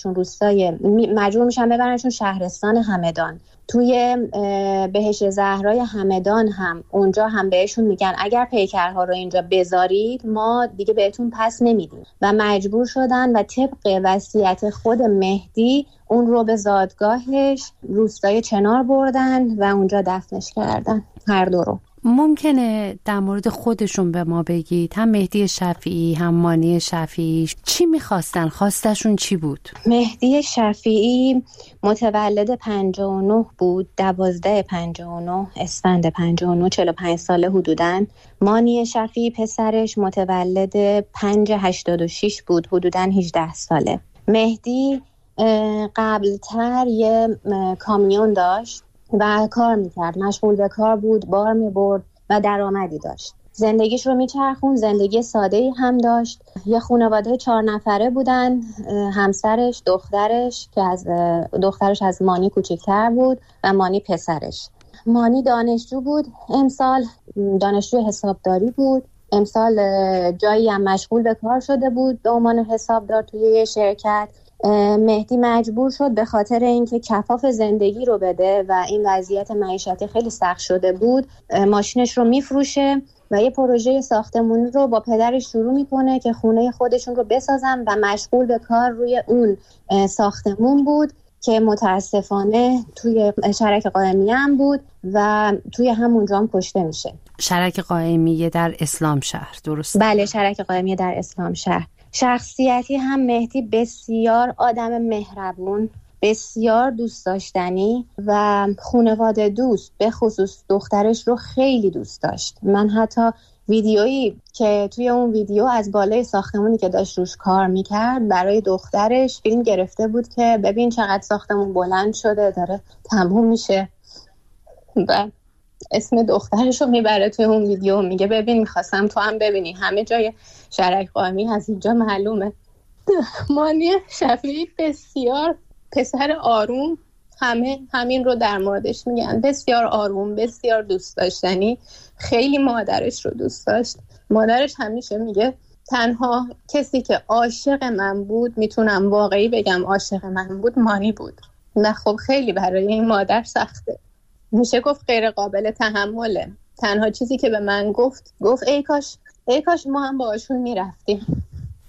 ببرنشون شهرستان همدان. توی بهشت زهرای همدان هم اونجا هم بهشون میگن اگر پیکرها رو اینجا بذارید ما دیگه بهتون پس نمیدیم و مجبور شدن و طبق وصیت خود مهدی اون رو به زادگاهش روستای چنار بردن و اونجا دفنش کردن هر دو رو. ممکنه در مورد خودشون به ما بگید، هم مهدی شفیعی هم مانی شفیعی، چی میخواستن؟ خواستشون چی بود؟ مهدی شفیعی متولد 59 بود، 12/59 اسفند 59، 45 ساله حدوداً. مانی شفیعی پسرش متولد 5/86 بود، حدوداً 18 ساله. مهدی قبلتر یه کامیون داشت و کار میکرد، مشغول به کار بود، بار میبرد و درآمدی داشت. زندگیش رو میچرخون، زندگی ساده‌ای هم داشت. یه خانواده 4 نفره بودن، همسرش، دخترش که دخترش از مانی کوچکتر بود و مانی پسرش. مانی دانشجو بود، امسال دانشجو حسابداری بود. امسال جایی هم مشغول به کار شده بود به عنوان حسابدار توی یه شرکت. مهدی مجبور شد به خاطر اینکه کفاف زندگی رو بده و این وضعیت معیشتی خیلی سخت شده بود، ماشینش رو میفروشه و یه پروژه ساختمانی رو با پدرش شروع میکنه که خونه خودشون رو بسازن و مشغول به کار روی اون ساختمون بود که متاسفانه توی شرک قائمیه هم بود و توی همونجا هم کشته میشه. شرک قائمیه در اسلام شهر، درست؟ بله، شرک قائمیه در اسلام شهر. شخصیتی هم مهدی بسیار آدم مهربون، بسیار دوست داشتنی و خانواده دوست، به خصوص دخترش رو خیلی دوست داشت. من حتی ویدیویی که توی اون ویدیو از بالای ساختمونی که داشت روش کار میکرد برای دخترش فیلم گرفته بود که ببین چقدر ساختمون بلند شده، داره تموم میشه و اسم دخترش رو میبره توی اون ویدیو، میگه ببین میخواستم تو هم ببینی، همه جای شرک قائمی از اینجا معلومه. مانی شفیعی بسیار پسر آروم، همین رو در موردش میگن، بسیار آروم، بسیار دوست داشتنی، خیلی مادرش رو دوست داشت. مادرش همیشه میگه تنها کسی که عاشق من بود، میتونم واقعی بگم عاشق من بود، مانی بود. نه خب خیلی برای این مادر سخته، میشه گفت غیر قابل تحمله. تنها چیزی که به من گفت ای کاش ما هم باهاشون میرفتیم.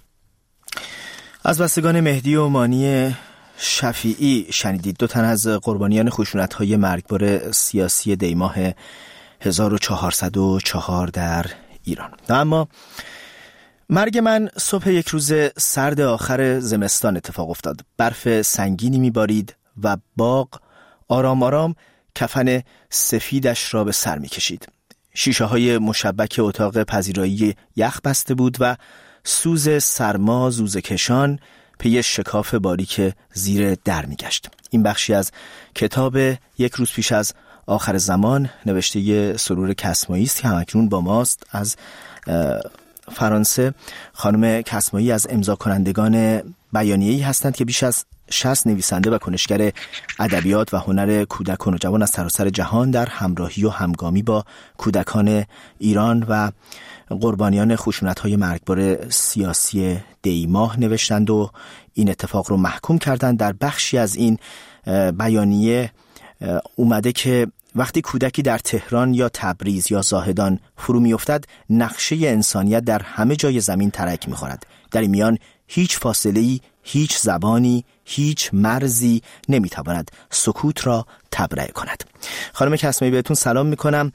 از بستگان مهدی و مانی شفیعی شنیدید، 2 تن از قربانیان خشونت‌های مرگبار سیاسی دیماه 1404 در ایران. اما مرگ من صبح یک روز سرد آخر زمستان اتفاق افتاد. برف سنگینی میبارید و باغ آرام آرام کفن سفیدش را به سر میکشید. شیشه های مشبک اتاق پذیرایی یخ بسته بود و سوز سرما زوزه کشان پی شکاف باریک زیر در میگشت. این بخشی از کتاب یک روز پیش از آخر زمان نوشته سرور کسمایی است که همکنون با ماست. از فرانسه خانم کسمایی از امضا کنندگان بیانیه‌ای هستند که بیش از 60 نویسنده و کنشگر ادبیات و هنر کودک و نوجوان از سراسر جهان در همراهی و همگامی با کودکان ایران و قربانیان خشونت‌های مرگبار سیاسی دیماه نوشتند و این اتفاق رو محکوم کردند. در بخشی از این بیانیه اومده که وقتی کودکی در تهران یا تبریز یا زاهدان فرو می‌افتد، نقشه انسانیت در همه جای زمین ترک می‌خورد. در این میان هیچ فاصله‌ای، هیچ زبانی، هیچ مرزی نمی‌تواند سکوت را تبرئه کند. خانم کسمایی بهتون سلام می‌کنم.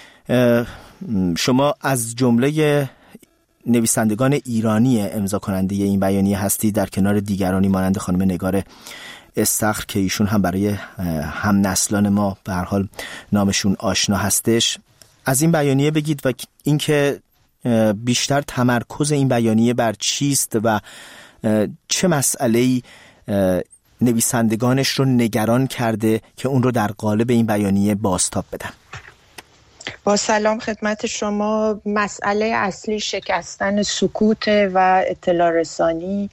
شما از جمله نویسندگان ایرانی امضا کننده این بیانیه هستید، در کنار دیگرانی مانند خانم نگار استخر که ایشون هم برای هم نسلان ما به هر حال نامشون آشنا هستش. از این بیانیه بگید و اینکه بیشتر تمرکز این بیانیه بر چیست و چه مسئله‌ای نویسندگانش رو نگران کرده که اون رو در قالب این بیانیه بازتاب بدن. با سلام خدمت شما. مسئله اصلی شکستن سکوت و اطلاع رسانی،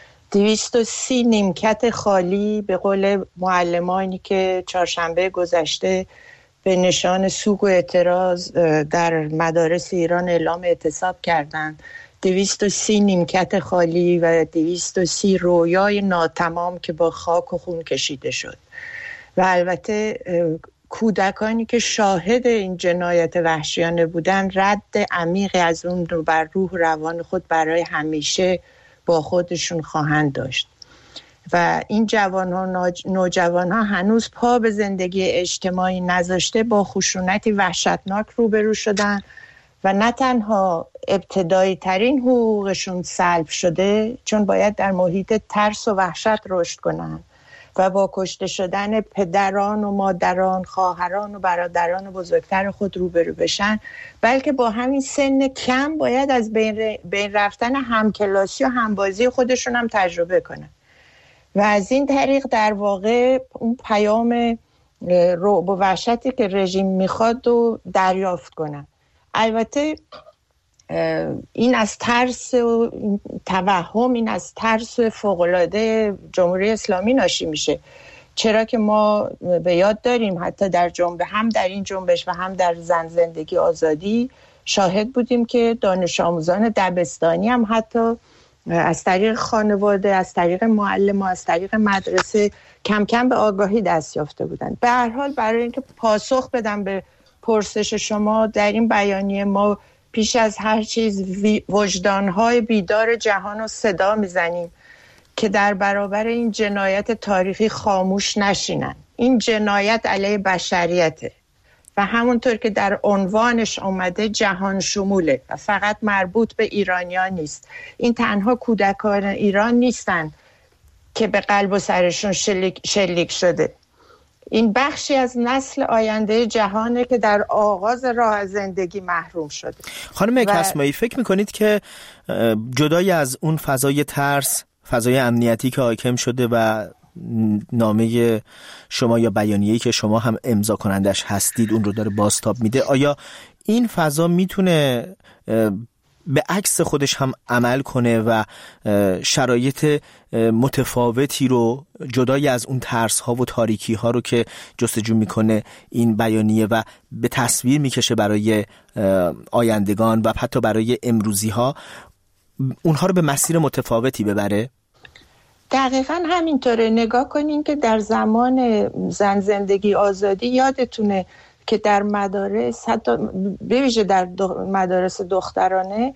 230 نیمکت خالی به قول معلمانی که چهارشنبه گذشته به نشان سوگ و اعتراض در مدارس ایران اعلام اعتصاب کردند. 230 نیمکت خالی و 230 رویای ناتمام که با خاک و خون کشیده شد. و البته کودکانی که شاهد این جنایت وحشیانه بودن رد عمیقی از اون رو بر روح روان خود برای همیشه با خودشون خواهند داشت. و این نوجوان ها هنوز پا به زندگی اجتماعی نذاشته با خشونتی وحشتناک روبرو شدن و نه تنها ابتدایی ترین حقوقشون سلب شده، چون باید در محیط ترس و وحشت رشد کنن و با کشته شدن پدران و مادران، خواهران و برادران و بزرگتر خود روبرو بشن، بلکه با همین سن کم باید از بین رفتن همکلاسی و همبازی خودشون هم تجربه کنن و از این طریق در واقع اون پیام رعب و وحشتی که رژیم میخواد و دریافت کنن. البته این از ترس و توهم، این از ترس فوق‌العاده جمهوری اسلامی ناشی میشه، چرا که ما به یاد داریم حتی در هم در این جنبش و هم در زن زندگی آزادی شاهد بودیم که دانش آموزان دبستانی هم حتی از طریق خانواده، از طریق معلم و از طریق مدرسه کم کم به آگاهی دست یافته بودند. به هر حال برای اینکه پاسخ بدم به پرسش شما، در این بیانیه ما پیش از هر چیز وجدان‌های بیدار جهان رو صدا میزنیم که در برابر این جنایت تاریخی خاموش نشینن. این جنایت علیه بشریته و همونطور که در عنوانش اومده جهان شموله و فقط مربوط به ایرانیان نیست. این تنها کودکان ایران نیستن که به قلب و سرشون شلیک شده. این بخشی از نسل آینده جهانه که در آغاز راه زندگی محروم شده. خانم کسمایی، فکر میکنید که جدای از اون فضای ترس، فضای امنیتی که حاکم شده و نامه شما یا بیانیه‌ای که شما هم امضا کنندش هستید اون رو داره بازتاب میده، آیا این فضا میتونه به عکس خودش هم عمل کنه و شرایط متفاوتی رو جدای از اون ترس ها و تاریکی ها رو که جستجو میکنه این بیانیه و به تصویر میکشه برای آیندگان و حتی برای امروزی ها، اونها رو به مسیر متفاوتی ببره؟ دقیقاً همینطوره. نگاه کنین که در زمان زن زندگی آزادی یادتونه که در مدارس، حتی به ویژه در مدارس دخترانه،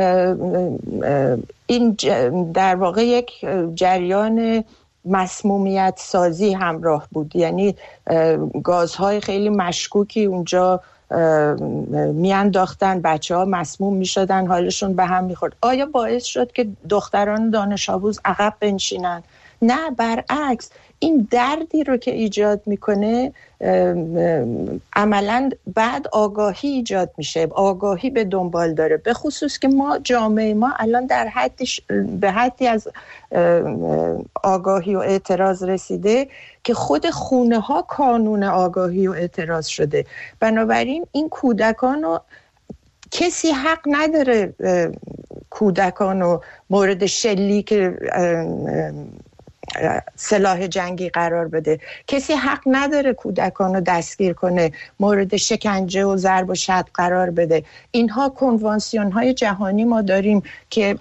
این در واقع یک جریان مسمومیت سازی همراه بود. یعنی گازهای خیلی مشکوکی اونجا میانداختن، بچه ها مسموم میشدن، حالشون به هم میخورد. آیا باعث شد که دختران دانش آموز عقب بنشینن؟ نه، برعکس، این دردی رو که ایجاد میکنه عملاً بعد آگاهی ایجاد میشه، آگاهی به دنبال داره، به خصوص که ما جامعه ما الان به حدی از آگاهی و اعتراض رسیده که خود خونه ها کانون آگاهی و اعتراض شده. بنابراین این کودکان رو کسی حق نداره کودکان رو مورد شلیک سلاح جنگی قرار بده. کسی حق نداره کودکان رو دستگیر کنه، مورد شکنجه و ضرب و شتم قرار بده. اینها کنوانسیون های جهانی ما داریم که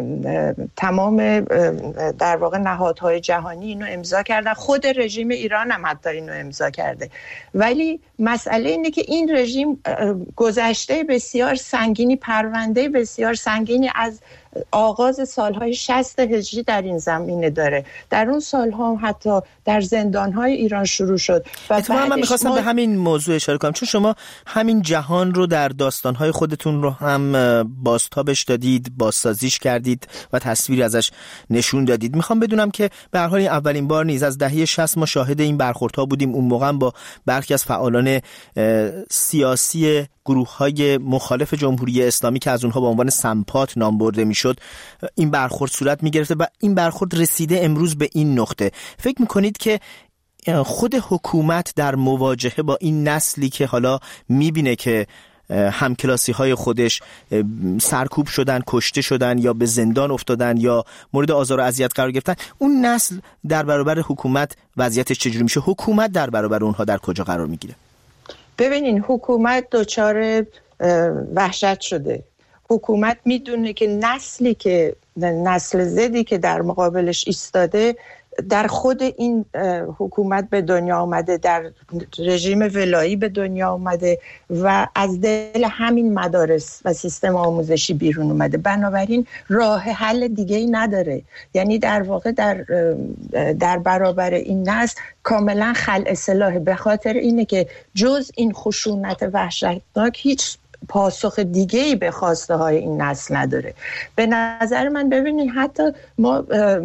تمام در واقع نهادهای جهانی اینو امضا کردن. خود رژیم ایران هم حتی اینو امضا کرده. ولی مسئله اینه که این رژیم گذشته بسیار سنگینی، پرونده بسیار سنگینی از آغاز سالهای 60 هجری در این زمینه داره. در اون سالها حتی در زندانهای ایران شروع شد. و من میخواستم به همین موضوع اشاره کنم، چون شما همین جهان رو در داستانهای خودتون رو هم بازتابش دادید، بازسازیش کردید و تصویری ازش نشون دادید. میخوام بدونم که به هر حال اولین بار نیز از دهه 60 ما شاهد این برخوردها بودیم. اون موقع با برخی از فعالان سیاسی گروه‌های مخالف جمهوری اسلامی که از اونها به عنوان سمپات نام برده میشد این برخورد صورت میگرفته و این برخورد رسیده امروز به این نقطه. فکر میکنید که خود حکومت در مواجهه با این نسلی که حالا میبینه که همکلاسی های خودش سرکوب شدن، کشته شدن یا به زندان افتادن یا مورد آزار و اذیت قرار گرفتن، اون نسل در برابر حکومت وضعیتش چجوری میشه؟ حکومت در برابر اونها در کجا قرار میگیره؟ ببینین، حکومت دچار وحشت شده. حکومت میدونه که نسل زدی که در مقابلش ایستاده در خود این حکومت به دنیا آمده، در رژیم ولایی به دنیا آمده و از دل همین مدارس و سیستم آموزشی بیرون اومده. بنابراین راه حل دیگه‌ای نداره. یعنی در واقع در برابر این نسل کاملا خلع سلاحه، به خاطر اینه که جز این خشونت وحشتناک هیچ پاسخ دیگه‌ای به خواسته های این نسل نداره. به نظر من ببینید حتی ما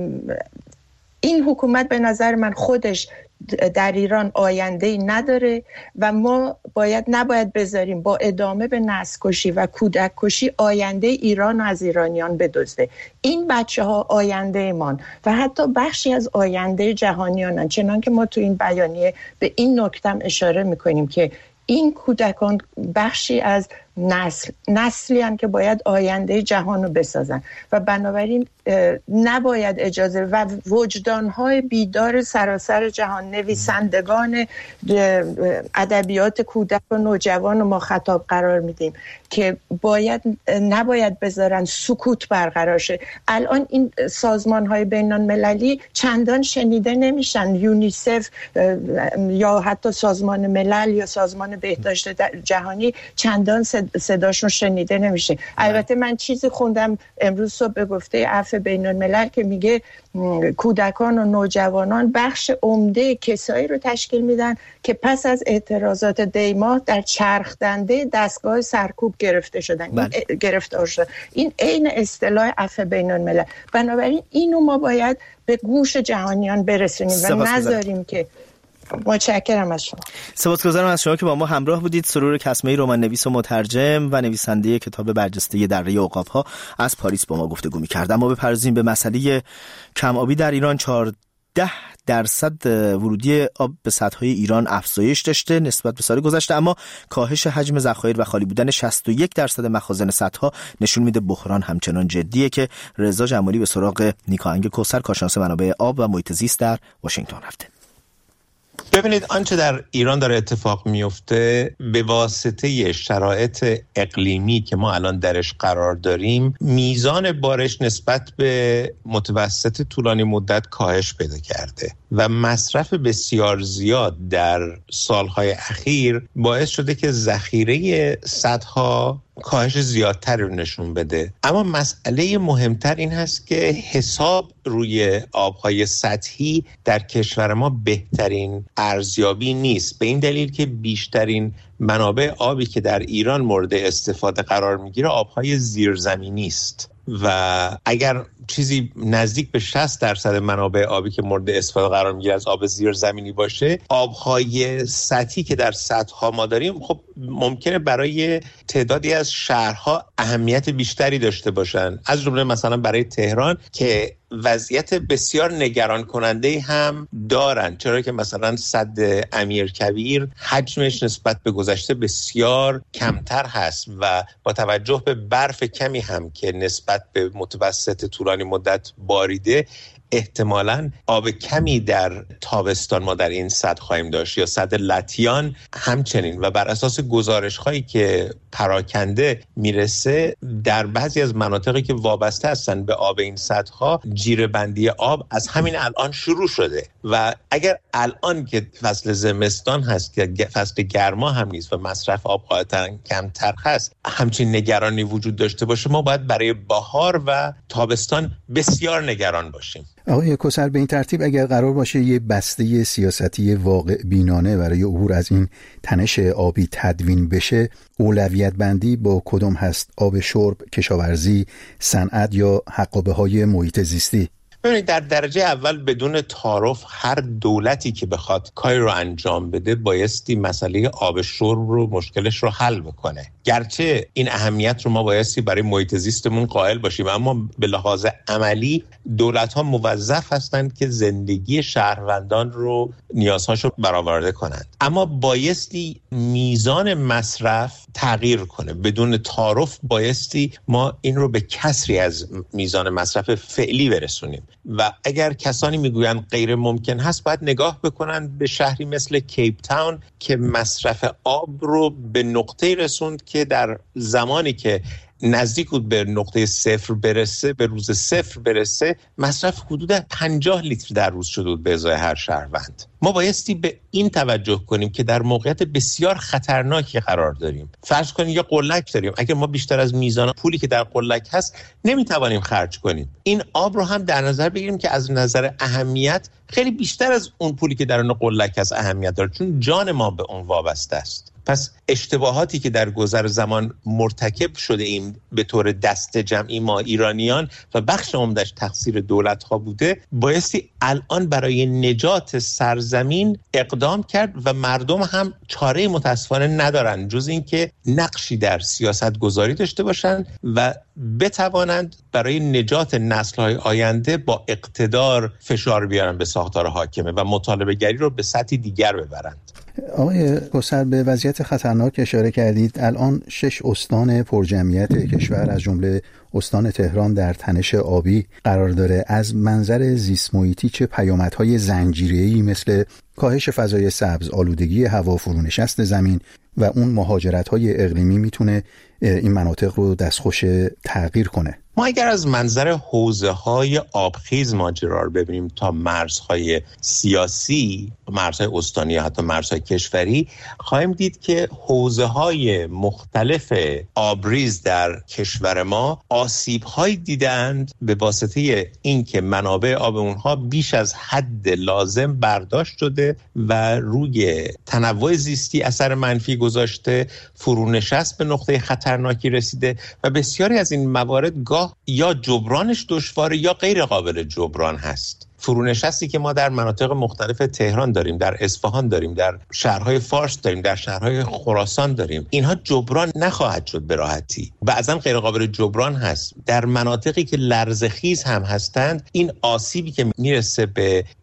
این حکومت به نظر من خودش در ایران آینده‌ای نداره و ما نباید بذاریم با ادامه به نسل کشی و کودک کشی آینده ایران و از ایرانیان بدزده. این بچه‌ها آینده مان و حتی بخشی از آینده جهانیانن، چنان که ما تو این بیانیه به این نکته هم اشاره می‌کنیم که این کودکان بخشی از نسلی هستند که باید آینده جهان رو بسازن و بنابراین نباید اجازه و وجدانهای بیدار سراسر جهان، نویسندگان ادبیات کودک و نوجوان رو ما خطاب قرار میدیم که نباید بذارن سکوت برقرار شه. الان این سازمانهای بین المللی چندان شنیده نمیشن، یونیسف یا حتی سازمان ملل یا سازمان بهداشت جهانی چندان صداشون شنیده نمیشه. البته من چیزی خوندم امروز صبح به گفته عفو بین الملل که میگه کودکان و نوجوانان بخش عمده کسایی رو تشکیل میدن که پس از اعتراضات دیماه در چرخ دنده دستگاه سرکوب گرفتار شدن. این عین اصطلاح عفو بین الملل. بنابراین اینو ما باید به گوش جهانیان برسونیم و نذاریم که. متشکرم از شما. سپاسگزارم از شما که با ما همراه بودید. سرور کسمه‌ای، رمان نویس و مترجم و نویسنده کتاب برجسته دره اوقاف‌ها از پاریس با ما گفتگو می‌کرد. ما بپردازیم به مسئله کم‌آبی در ایران. 14% ورودی آب به سدهای ایران افزایش داشته نسبت به سال گذشته، اما کاهش حجم ذخایر و خالی بودن 61% مخازن سدها نشون میده بحران همچنان جدیه. که رضا جمالی به سراغ نیکاهنگ کوثر، کارشناس منابع آب و محیط زیست در واشنگتن رفته. ببینید آنچه در ایران داره اتفاق میفته به واسطه شرایط اقلیمی که ما الان درش قرار داریم، میزان بارش نسبت به متوسط طولانی مدت کاهش پیدا کرده و مصرف بسیار زیاد در سالهای اخیر باعث شده که ذخیره سدها کاهش زیادتری رو نشون بده. اما مسئله مهمتر این هست که حساب روی آبهای سطحی در کشور ما بهترین ارزیابی نیست، به این دلیل که بیشترین منابع آبی که در ایران مورد استفاده قرار میگیره آبهای زیرزمینی است و اگر چیزی نزدیک به 60% منابع آبی که مورد استفاده قرار میگیره از آب زیرزمینی باشه، آبهای سطحی که در سدها ما داریم خب ممکنه برای تعدادی از شهرها اهمیت بیشتری داشته باشن، از جمله مثلا برای تهران که وضعیت بسیار نگران کننده هم دارن، چرا که مثلا سد امیرکبیر حجمش نسبت به گذشته بسیار کمتر هست و با توجه به برف کمی هم که نسبت به متوسط طولانی مدت باریده، احتمالاً آب کمی در تابستان ما در این سد خواهیم داشت یا سد لطیان همچنین. و بر اساس گزارش هایی که پراکنده میرسه در بعضی از مناطقی که وابسته هستن به آب این سدها جیره‌بندی آب از همین الان شروع شده و اگر الان که فصل زمستان هست که فصل گرما هم نیست و مصرف آب قاعدتاً کمتر هست همچین نگرانی وجود داشته باشه، ما باید برای بهار و تابستان بسیار نگران باشیم. آقای کوثر، به این ترتیب اگر قرار باشه یه بسته سیاستی واقع بینانه برای عبور از این تنش آبی تدوین بشه، اولویت بندی با کدوم هست؟ آب شرب، کشاورزی، صنعت یا حقابه‌های محیط زیستی؟ ببینید در درجه اول بدون تعارف هر دولتی که بخواد کاری رو انجام بده بایستی مسئله آب شرب رو مشکلش رو حل بکنه. گرچه این اهمیت رو ما بایستی برای محیط زیستمون قائل باشیم، اما به لحاظ عملی دولت‌ها موظف هستند که زندگی شهروندان رو نیازهاشو برآورده کنند. اما بایستی میزان مصرف تغییر کنه. بدون تعارف بایستی ما این رو به کسری از میزان مصرف فعلی برسونیم و اگر کسانی میگویند غیر ممکن هست باید نگاه بکنند به شهری مثل کیپ تاون که مصرف آب رو به نقطه رسوند که در زمانی که نزدیک بود به نقطه صفر برسه، به روز صفر برسه، مصرف حدود 50 لیتر در روز شده بود به ازای هر شهروند. ما بایستی به این توجه کنیم که در موقعیت بسیار خطرناکی قرار داریم. فرض کنیم یه قلک داریم، اگر ما بیشتر از میزان پولی که در قلک هست نمیتوانیم خرج کنیم، این آب رو هم در نظر بگیریم که از نظر اهمیت خیلی بیشتر از اون پولی که در اون قلک هست اهمیت داره، چون جان ما به اون وابسته است. پس اشتباهاتی که در گذر زمان مرتکب شده ایم به طور دست جمعی ما ایرانیان و بخش عمده‌اش تقصیر دولت‌ها بوده، بایستی الان برای نجات سرزمین اقدام کرد و مردم هم چاره متاسفانه ندارن جز این که نقشی در سیاست گذاری داشته باشند و بتوانند برای نجات نسل‌های آینده با اقتدار فشار بیارن به ساختار حاکمه و مطالبه گری رو به سطح دیگر ببرند. آقای کوثر، به وضعیت خطرناک اشاره کردید. الان 6 استان پرجمعیت کشور از جمله استان تهران در تنش آبی قرار داره. از منظر زیست محیطی چه پیامدهای زنجیره‌ای مثل کاهش فضای سبز، آلودگی هوا، فرونشست زمین و اون مهاجرت‌های اقلیمی میتونه این مناطق رو دستخوش تغییر کنه؟ ما اگر از منظر حوزه‌های آبخیز ماجرا رو ببینیم تا مرزهای سیاسی، مرزهای استانی یا حتی مرزهای کشوری، خواهیم دید که حوزه‌های مختلف آبریز در کشور ما آسیب‌هایی دیدند به واسطه اینکه منابع آب اونها بیش از حد لازم برداشت شده و روی تنوع زیستی اثر منفی گذاشته، فرونشست به نقطه خطرناکی رسیده و بسیاری از این موارد یا جبرانش دشواره یا غیر قابل جبران هست. فرونشستی که ما در مناطق مختلف تهران داریم، در اصفهان داریم، در شهرهای فارس داریم، در شهرهای خراسان داریم، اینها جبران نخواهد شد به راحتی. بعضا غیر قابل جبران هست. در مناطقی که لرزخیز هم هستند، این آسیبی که میرسه به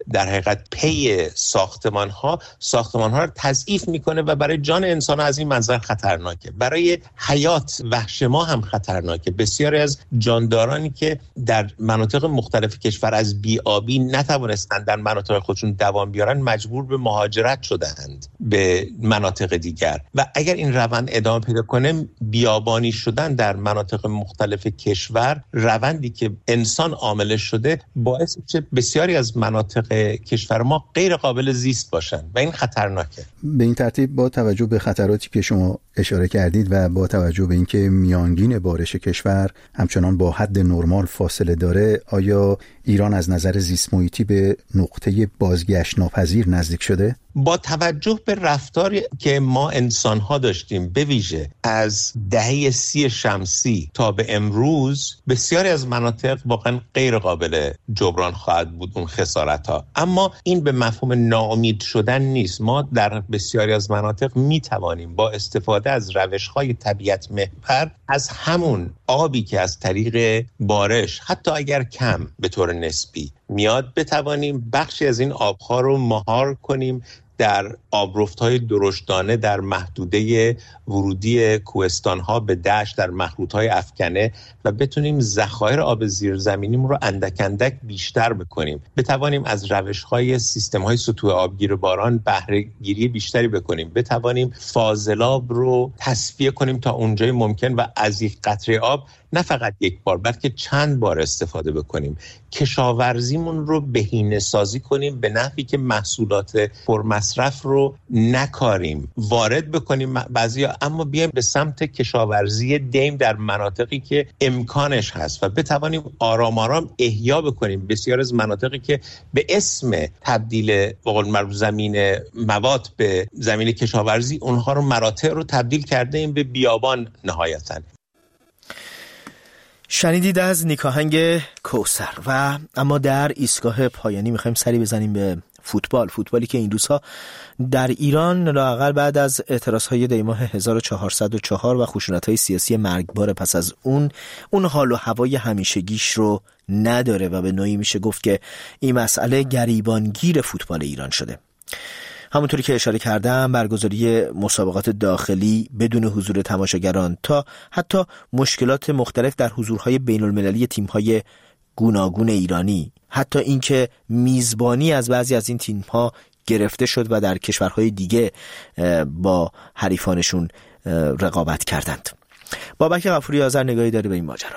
در حقیقت پی ساختمان‌ها رو تضعیف میکنه و برای جان انسان از این منظر خطرناکه. برای حیات وحش ما هم خطرناکه. بسیاری از جاندارانی که در مناطق مختلف کشور از بی‌آبی نتوانستند در مناطق خودشون دوام بیارن مجبور به مهاجرت شدند به مناطق دیگر و اگر این روند ادامه پیدا کنه بیابانی شدن در مناطق مختلف کشور روندی که انسان عاملش شده باعث میشه بسیاری از مناطق کشور ما غیر قابل زیست باشن و این خطرناکه. به این ترتیب با توجه به خطراتی که شما اشاره کردید و با توجه به اینکه میانگین بارش کشور همچنان با حد نرمال فاصله داره، آیا ایران از نظر زیست محیطی به نقطه بازگشت ناپذیر نزدیک شده؟ با توجه به رفتاری که ما انسان‌ها داشتیم به ویژه از دهه 30 شمسی تا به امروز بسیاری از مناطق واقعا غیر قابل جبران خواهد بود اون خسارت‌ها، اما این به مفهوم ناامید شدن نیست. ما در بسیاری از مناطق می‌توانیم با استفاده از روش‌های طبیعت محور از همون آبی که از طریق بارش حتی اگر کم به طور نسبی میاد بتوانیم بخشی از این آبها رو مهار کنیم در آبرفت‌های درشتانه در محدوده ورودی کوهستان‌ها به دشت در مخروط‌های افکنه و بتونیم ذخایر آب زیرزمینیمون رو اندک اندک بیشتر بکنیم، بتوانیم از روش‌های سیستم‌های سطوح آبگیر باران بهره‌گیری بیشتری بکنیم، بتوانیم فاضلاب رو تصفیه کنیم تا اونجای ممکن و از یک قطره آب نه فقط یک بار بلکه چند بار استفاده بکنیم، کشاورزیمون رو بهینه‌سازی کنیم به نحوی که محصولات پرمصرف رو نکاریم، وارد بکنیم بعضیا، اما بیایم به سمت کشاورزی دیم در مناطقی که امکانش هست و بتوانیم آرام آرام احیا بکنیم بسیار از مناطقی که به اسم تبدیل به قول معروف زمین مواد به زمین کشاورزی اونها رو مراتع رو تبدیل کرده ایم به بیابان نهایتاً. شنیدید از نیکاهنگ کوثر. و اما در ایستگاه پایانی میخوایم سری بزنیم به فوتبالی که این روزها در ایران لااقل بعد از اعتراضهای دیماه 1404 و خشونت‌های سیاسی مرگبار پس از اون حال و هوای همیشگیش رو نداره و به نوعی میشه گفت که این مسئله گریبانگیر فوتبال ایران شده. همونطوری که اشاره کردم برگزاری مسابقات داخلی بدون حضور تماشاگران تا حتی مشکلات مختلف در حضورهای بین المللی تیم‌های گوناگون ایرانی، حتی اینکه میزبانی از بعضی از این تیم‌ها گرفته شد و در کشورهای دیگه با حریفانشون رقابت کردند. بابک غفوری آذر نگاهی داره به این ماجرا.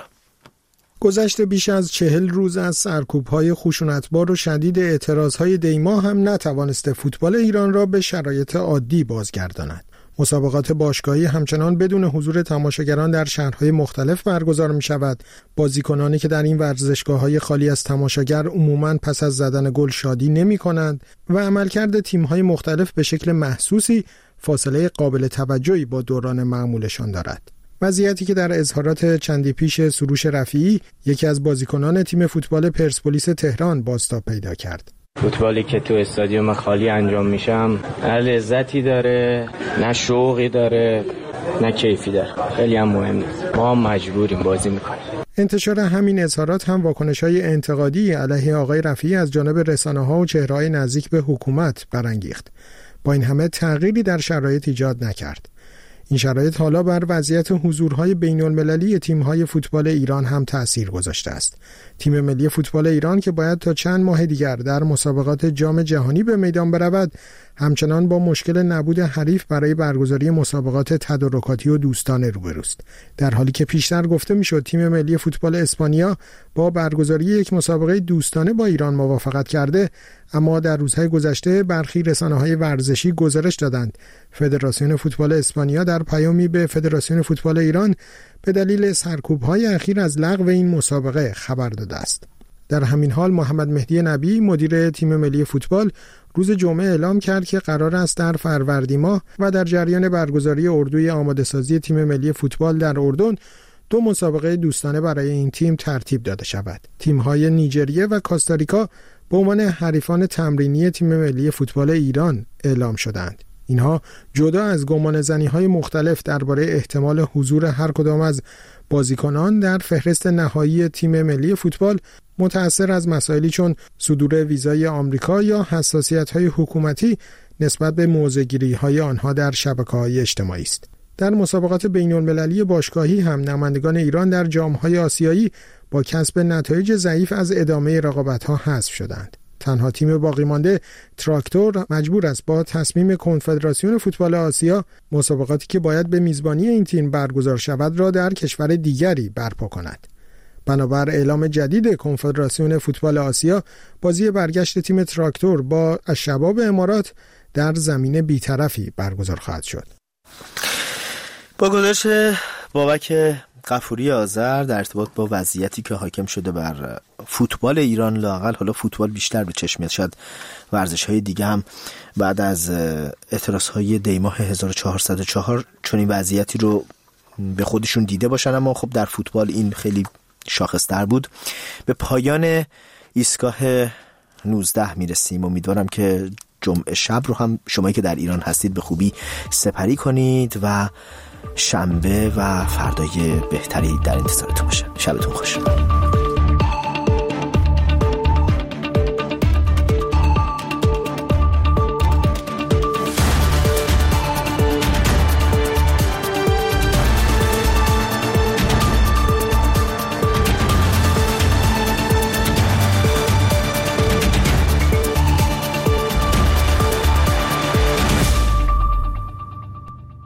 گذشته بیش از 40 روز از سرکوب‌های خشونتبار و شدید اعتراضهای دیماه هم نتوانسته فوتبال ایران را به شرایط عادی بازگرداند. مسابقات باشگاهی همچنان بدون حضور تماشاگران در شهرهای مختلف برگزار می‌شود. بازیکنانی که در این ورزشگاه‌های خالی از تماشاگر عموماً پس از زدن گل شادی نمی‌کنند و عملکرد تیم‌های مختلف به شکل محسوسی فاصله قابل توجهی با دوران معمولشان دارد. وضعیتی که در اظهارات چندی پیش سروش رفیعی یکی از بازیکنان تیم فوتبال پرسپولیس تهران بازتاب پیدا کرد. فوتبالی که تو استادیوم خالی انجام میشم نه لذتی داره، نه شوقی داره، نه کیفی داره. خیلی هم مهمه. ما هم مجبوریم بازی میکنیم. انتشار همین اظهارات هم واکنش‌های انتقادی علیه آقای رفیعی از جانب رسانه‌ها و چهره‌های نزدیک به حکومت برانگیخت. با این همه تغییری در شرایط ایجاد نکرد. این شرایط حالا بر وضعیت حضورهای بین‌المللی تیم‌های فوتبال ایران هم تأثیر گذاشته است. تیم ملی فوتبال ایران که باید تا چند ماه دیگر در مسابقات جام جهانی به میدان برود، همچنان با مشکل نبود حریف برای برگزاری مسابقات تدارکاتی و دوستانه روبروست. در حالی که پیشتر گفته میشد تیم ملی فوتبال اسپانیا با برگزاری یک مسابقه دوستانه با ایران موافقت کرده، اما در روزهای گذشته برخی رسانه‌های ورزشی گزارش دادند فدراسیون فوتبال اسپانیا در پیامی به فدراسیون فوتبال ایران به دلیل سرکوب‌های اخیر از لغو این مسابقه خبر داده است. در همین حال محمد مهدی نبی مدیر تیم ملی فوتبال روز جمعه اعلام کرد که قرار است در فروردین ماه و در جریان برگزاری اردوی آماده‌سازی تیم ملی فوتبال در اردن 2 مسابقه دوستانه برای این تیم ترتیب داده شود. تیم‌های نیجریه و کاستاریکا به عنوان حریفان تمرینی تیم ملی فوتبال ایران اعلام شدند. اینها جدا از گمانه‌زنی‌های مختلف درباره احتمال حضور هر کدام از بازیکنان در فهرست نهایی تیم ملی فوتبال، متأثر از مسائلی چون صدور ویزای آمریکا یا حساسیت‌های حکومتی نسبت به موضع‌گیری‌های آنها در شبکه‌های اجتماعی است. در مسابقات بین‌المللی باشگاهی هم نمایندگان ایران در جام‌های آسیایی با کسب نتایج ضعیف از ادامه رقابت‌ها حذف شدند. تنها تیم باقی مانده تراکتور مجبور است با تصمیم کنفدراسیون فوتبال آسیا مسابقاتی که باید به میزبانی این تیم برگزار شود را در کشور دیگری برپا کند. بنابر اعلام جدید کنفدراسیون فوتبال آسیا، بازی برگشت تیم تراکتور با الشباب امارات در زمین بی‌طرفی برگزار خواهد شد. با گزارش بابک غفوری آذر در ارتباط با وضعیتی که حاکم شده بر فوتبال ایران، لااقل حالا فوتبال بیشتر به چشم میاد، شاید ورزش‌های دیگه هم بعد از اعتراض‌های دیماه 1404 چون این وضعیتی رو به خودشون دیده باشن، اما خب در فوتبال این خیلی شاخص‌تر بود. به پایان ایستگاه 19 میرسیم. امیدوارم که جمعه شب رو هم شمایی که در ایران هستید به خوبی سپری کنید و شنبه و فردای بهتری در انتظارتون باشه. شبتون خوش.